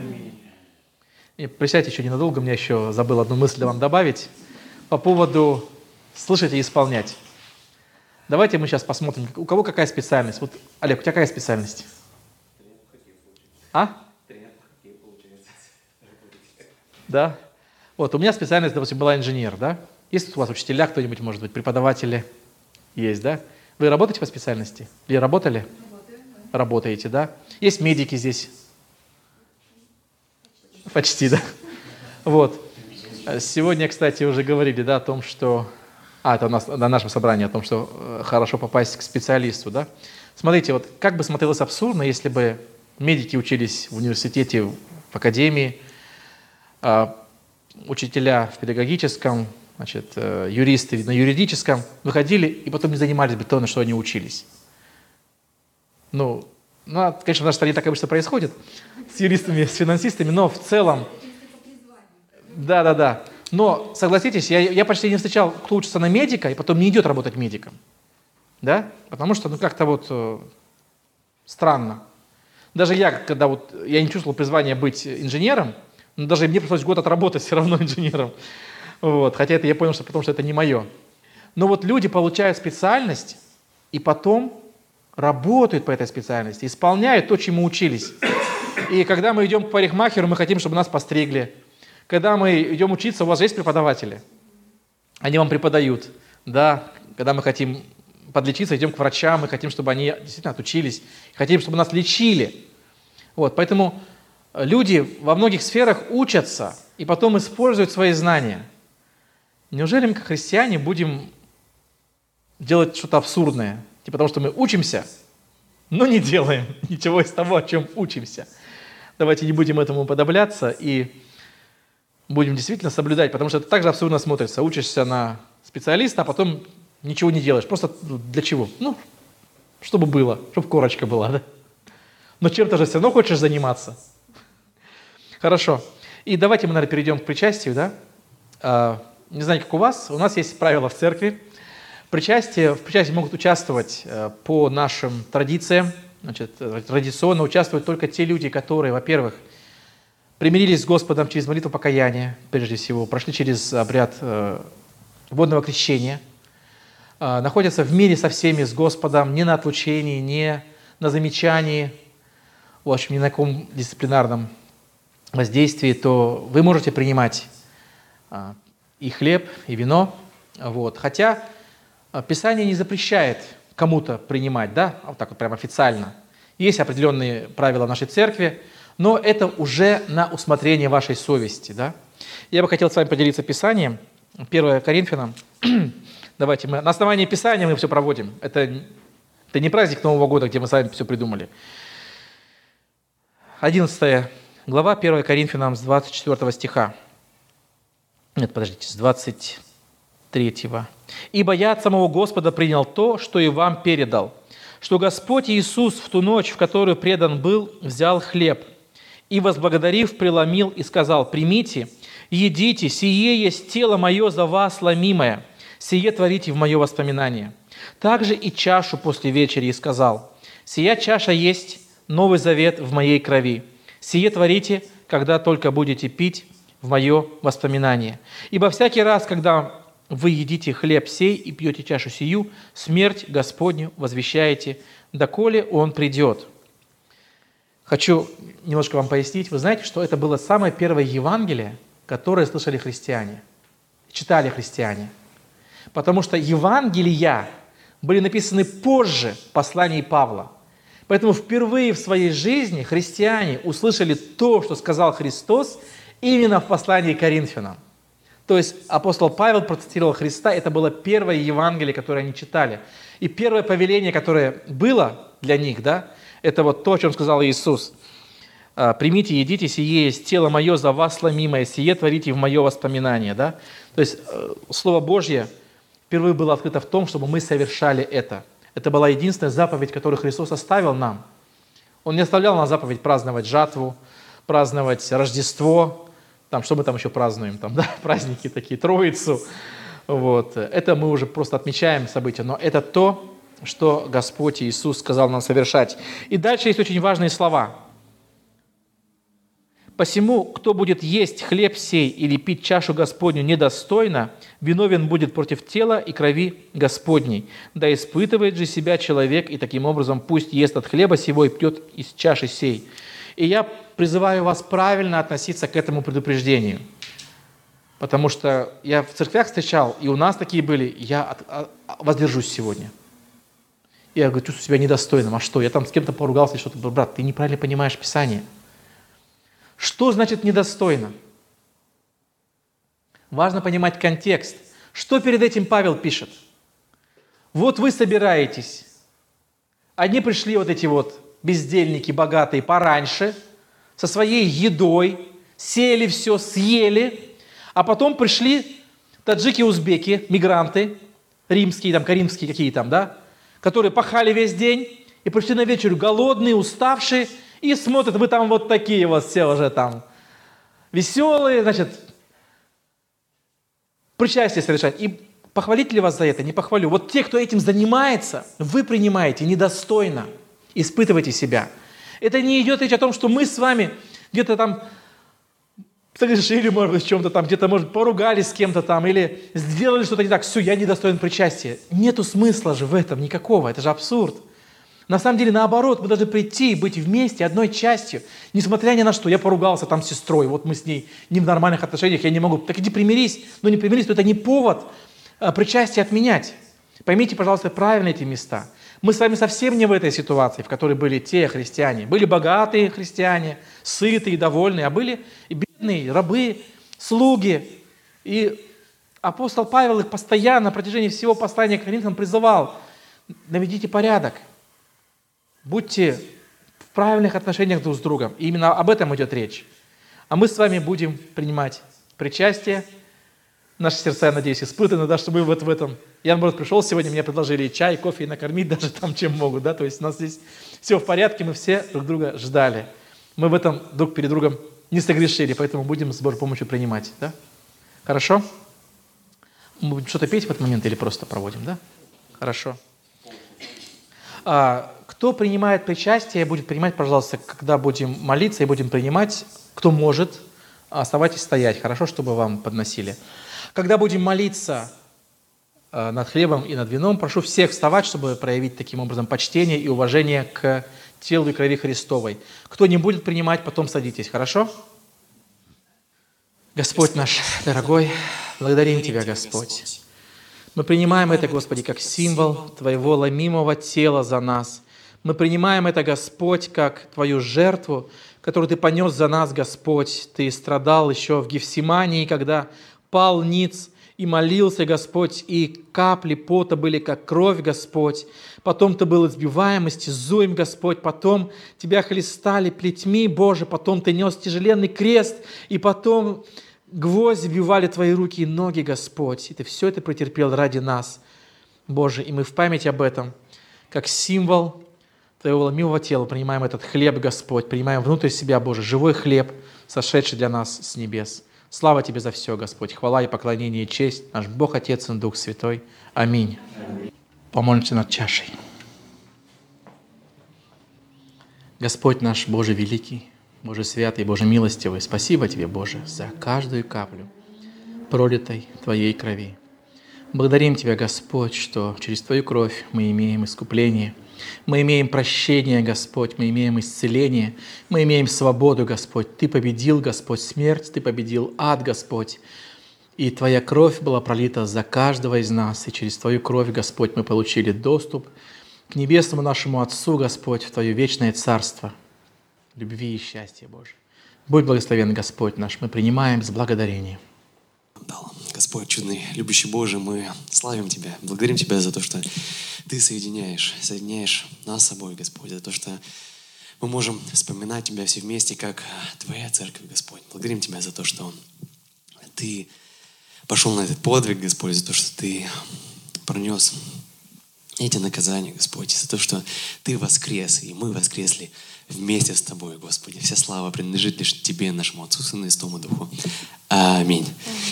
И присядьте еще ненадолго, мне еще забыл одну мысль вам добавить по поводу слышать и исполнять. Давайте мы сейчас посмотрим, у кого какая специальность. Вот, Олег, у тебя какая специальность? А? Да? Вот, у меня специальность, допустим, была инженер, да? Есть у вас учителя кто-нибудь, может быть, преподаватели? Есть, да? Вы работаете по специальности? Или работали? Работаю. Работаете, да? Есть медики здесь? Почти, да? Вот. Сегодня, кстати, уже говорили, да, о том, что... это у нас на нашем собрании, о том, что хорошо попасть к специалисту, да? Смотрите, вот как бы смотрелось абсурдно, если бы медики учились в университете, в академии, учителя в педагогическом, значит, юристы на юридическом, выходили и потом не занимались бы то, на что они учились. Конечно, в нашей стране так обычно происходит с юристами, с финансистами, но в целом... Да. Но, согласитесь, я почти не встречал, кто учится на медика и потом не идет работать медиком. Да? Потому что, как-то вот странно. Даже я, когда я не чувствовал призвания быть инженером, но даже мне пришлось год отработать все равно инженером. Вот. Хотя это я понял, потому что это не мое. Но вот люди получают специальность и потом работают по этой специальности, исполняют то, чему учились. И когда мы идем к парикмахеру, мы хотим, чтобы нас постригли. Когда мы идем учиться, у вас же есть преподаватели. Они вам преподают. Да? Когда мы хотим подлечиться, идем к врачам, мы хотим, чтобы они действительно отучились. Хотим, чтобы нас лечили. Вот. Поэтому люди во многих сферах учатся и потом используют свои знания. Неужели мы, как христиане, будем делать что-то абсурдное? Типа потому, что мы учимся, но не делаем ничего из того, о чем учимся. Давайте не будем этому уподобляться и будем действительно соблюдать, потому что это также абсурдно смотрится. Учишься на специалиста, а потом ничего не делаешь. Просто для чего? Чтобы было, чтобы корочка была, да? Но чем-то же все равно хочешь заниматься. Хорошо. И давайте мы, наверное, перейдем к причастию, да? Не знаю, как у вас. У нас есть правило в церкви. В причастии могут участвовать по нашим традициям. Значит, традиционно участвуют только те люди, которые, во-первых, примирились с Господом через молитву покаяния, прежде всего, прошли через обряд водного крещения, находятся в мире со всеми, с Господом, не на отлучении, не на замечании, в общем, ни на каком дисциплинарном воздействии, то вы можете принимать и хлеб, и вино. Вот. Хотя Писание не запрещает кому-то принимать, да, вот так вот прям официально. Есть определенные правила нашей церкви, но это уже на усмотрение вашей совести, да. Я бы хотел с вами поделиться Писанием. 1 Коринфянам. Давайте мы на основании Писания мы все проводим. Это не праздник Нового года, где мы сами все придумали. 11 глава, 1 Коринфянам, с 24 стиха. Нет, подождите, с 23. «Ибо я от самого Господа принял то, что и вам передал, что Господь Иисус в ту ночь, в которую предан был, взял хлеб, и, возблагодарив, преломил и сказал: примите, едите, сие есть тело мое за вас ломимое, сие творите в мое воспоминание. Также и чашу после вечери и сказал: сия чаша есть новый завет в моей крови, сие творите, когда только будете пить в мое воспоминание. Ибо всякий раз, когда вы едите хлеб сей и пьете чашу сию, смерть Господню возвещаете, доколе Он придет». Хочу немножко вам пояснить. Вы знаете, что это было самое первое Евангелие, которое слышали христиане, читали христиане. Потому что Евангелия были написаны позже посланий Павла. Поэтому впервые в своей жизни христиане услышали то, что сказал Христос, именно в послании к Коринфянам. То есть апостол Павел процитировал Христа, это было первое Евангелие, которое они читали. И первое повеление, которое было для них, да, это вот то, о чем сказал Иисус. «Примите, едите, сие есть тело мое за вас ломимое, сие творите в мое воспоминание». Да? То есть Слово Божье впервые было открыто в том, чтобы мы совершали это. Это была единственная заповедь, которую Христос оставил нам. Он не оставлял нам заповедь праздновать жатву, праздновать Рождество, там, что мы там еще празднуем, там, да, праздники такие, Троицу. Вот. Это мы уже просто отмечаем события, но это то, что Господь Иисус сказал нам совершать. И дальше есть очень важные слова. «Посему, кто будет есть хлеб сей или пить чашу Господню недостойно, виновен будет против тела и крови Господней. Да испытывает же себя человек, и таким образом пусть ест от хлеба сего и пьет из чаши сей». И я призываю вас правильно относиться к этому предупреждению. Потому что я в церквях встречал, и у нас такие были, я воздержусь сегодня. Я говорю, чувствую себя недостойным. А что? Я там с кем-то поругался, что-то. Брат, ты неправильно понимаешь Писание. Что значит недостойно? Важно понимать контекст. Что перед этим Павел пишет? Вот вы собираетесь. Одни пришли вот эти вот бездельники богатые пораньше, со своей едой, сели все, съели, а потом пришли таджики-узбеки, мигранты, римские, там, каримские какие там, да, которые пахали весь день и пришли на вечер голодные, уставшие, и смотрят, вы там вот такие вот все уже там веселые, значит, причастие совершать. И похвалить ли вас за это? Не похвалю. Вот те, кто этим занимается, вы принимаете недостойно. Испытывайте себя. Это не идет речь о том, что мы с вами где-то там согрешили, может быть, в чем-то там, где-то, может, поругались с кем-то там, или сделали что-то не так. Все, я недостоин причастия. Нету смысла же в этом никакого. Это же абсурд. На самом деле, наоборот, мы должны прийти и быть вместе, одной частью, несмотря ни на что. Я поругался там с сестрой, вот мы с ней не в нормальных отношениях, я не могу. Так иди примирись. Но не примирись, то это не повод причастие отменять. Поймите, пожалуйста, правильно эти места. Мы с вами совсем не в этой ситуации, в которой были те христиане. Были богатые христиане, сытые, довольные, а были и бедные, рабы, слуги. И апостол Павел их постоянно на протяжении всего послания к Коринфянам призывал: наведите порядок, будьте в правильных отношениях друг с другом. И именно об этом идет речь. А мы с вами будем принимать причастие. Наши сердца, я надеюсь, испытаны, да, что мы вот в этом. Я, наоборот, пришел сегодня, мне предложили и чай, и кофе, и накормить даже там, чем могут, да, то есть у нас здесь все в порядке, мы все друг друга ждали. Мы в этом друг перед другом не согрешили, поэтому будем с Божьей помощью принимать, да? Хорошо? Мы будем что-то петь в этот момент или просто проводим, да? Хорошо. Кто принимает причастие, будет принимать, пожалуйста, когда будем молиться и будем принимать, кто может, оставайтесь стоять, хорошо, чтобы вам подносили. Когда будем молиться над хлебом и над вином, прошу всех вставать, чтобы проявить таким образом почтение и уважение к телу и крови Христовой. Кто не будет принимать, потом садитесь, хорошо? Господь наш дорогой, благодарим Тебя, Господь. Мы принимаем это, Господи, как символ Твоего ломимого тела за нас. Мы принимаем это, Господь, как Твою жертву, которую Ты понес за нас, Господь. Ты страдал еще в Гефсимании, когда пал ниц и молился, Господь, и капли пота были, как кровь, Господь. Потом Ты был избиваем, истязуем, Господь. Потом Тебя хлестали плетьми, Боже. Потом Ты нес тяжеленный крест, и потом гвозди бивали Твои руки и ноги, Господь. И Ты все это претерпел ради нас, Боже. И мы в память об этом, как символ Твоего ломимого тела, принимаем этот хлеб, Господь, принимаем внутрь себя, Боже, живой хлеб, сошедший для нас с небес. Слава Тебе за все, Господь. Хвала и поклонение и честь. Наш Бог, Отец и Дух Святой. Аминь. Помолимся над чашей. Господь наш, Боже великий, Боже святый, Боже милостивый, спасибо Тебе, Боже, за каждую каплю пролитой Твоей крови. Благодарим Тебя, Господь, что через Твою кровь мы имеем искупление, мы имеем прощение, Господь, мы имеем исцеление, мы имеем свободу, Господь. Ты победил, Господь, смерть, Ты победил ад, Господь. И Твоя кровь была пролита за каждого из нас, и через Твою кровь, Господь, мы получили доступ к небесному нашему Отцу, Господь, в Твое вечное Царство любви и счастья, Боже. Будь благословен, Господь наш, мы принимаем с благодарением. Господь, чудный, любящий Боже, мы славим Тебя, благодарим Тебя за то, что Ты соединяешь нас с собой, Господь, за то, что мы можем вспоминать Тебя все вместе, как Твоя церковь, Господь. Благодарим Тебя за то, что Ты пошел на этот подвиг, Господь, за то, что Ты пронес эти наказания, Господь, за то, что Ты воскрес, и мы воскресли вместе с Тобой, Господи. Вся слава принадлежит лишь Тебе, нашему Отцу, Сыну и Святому Духу. Аминь.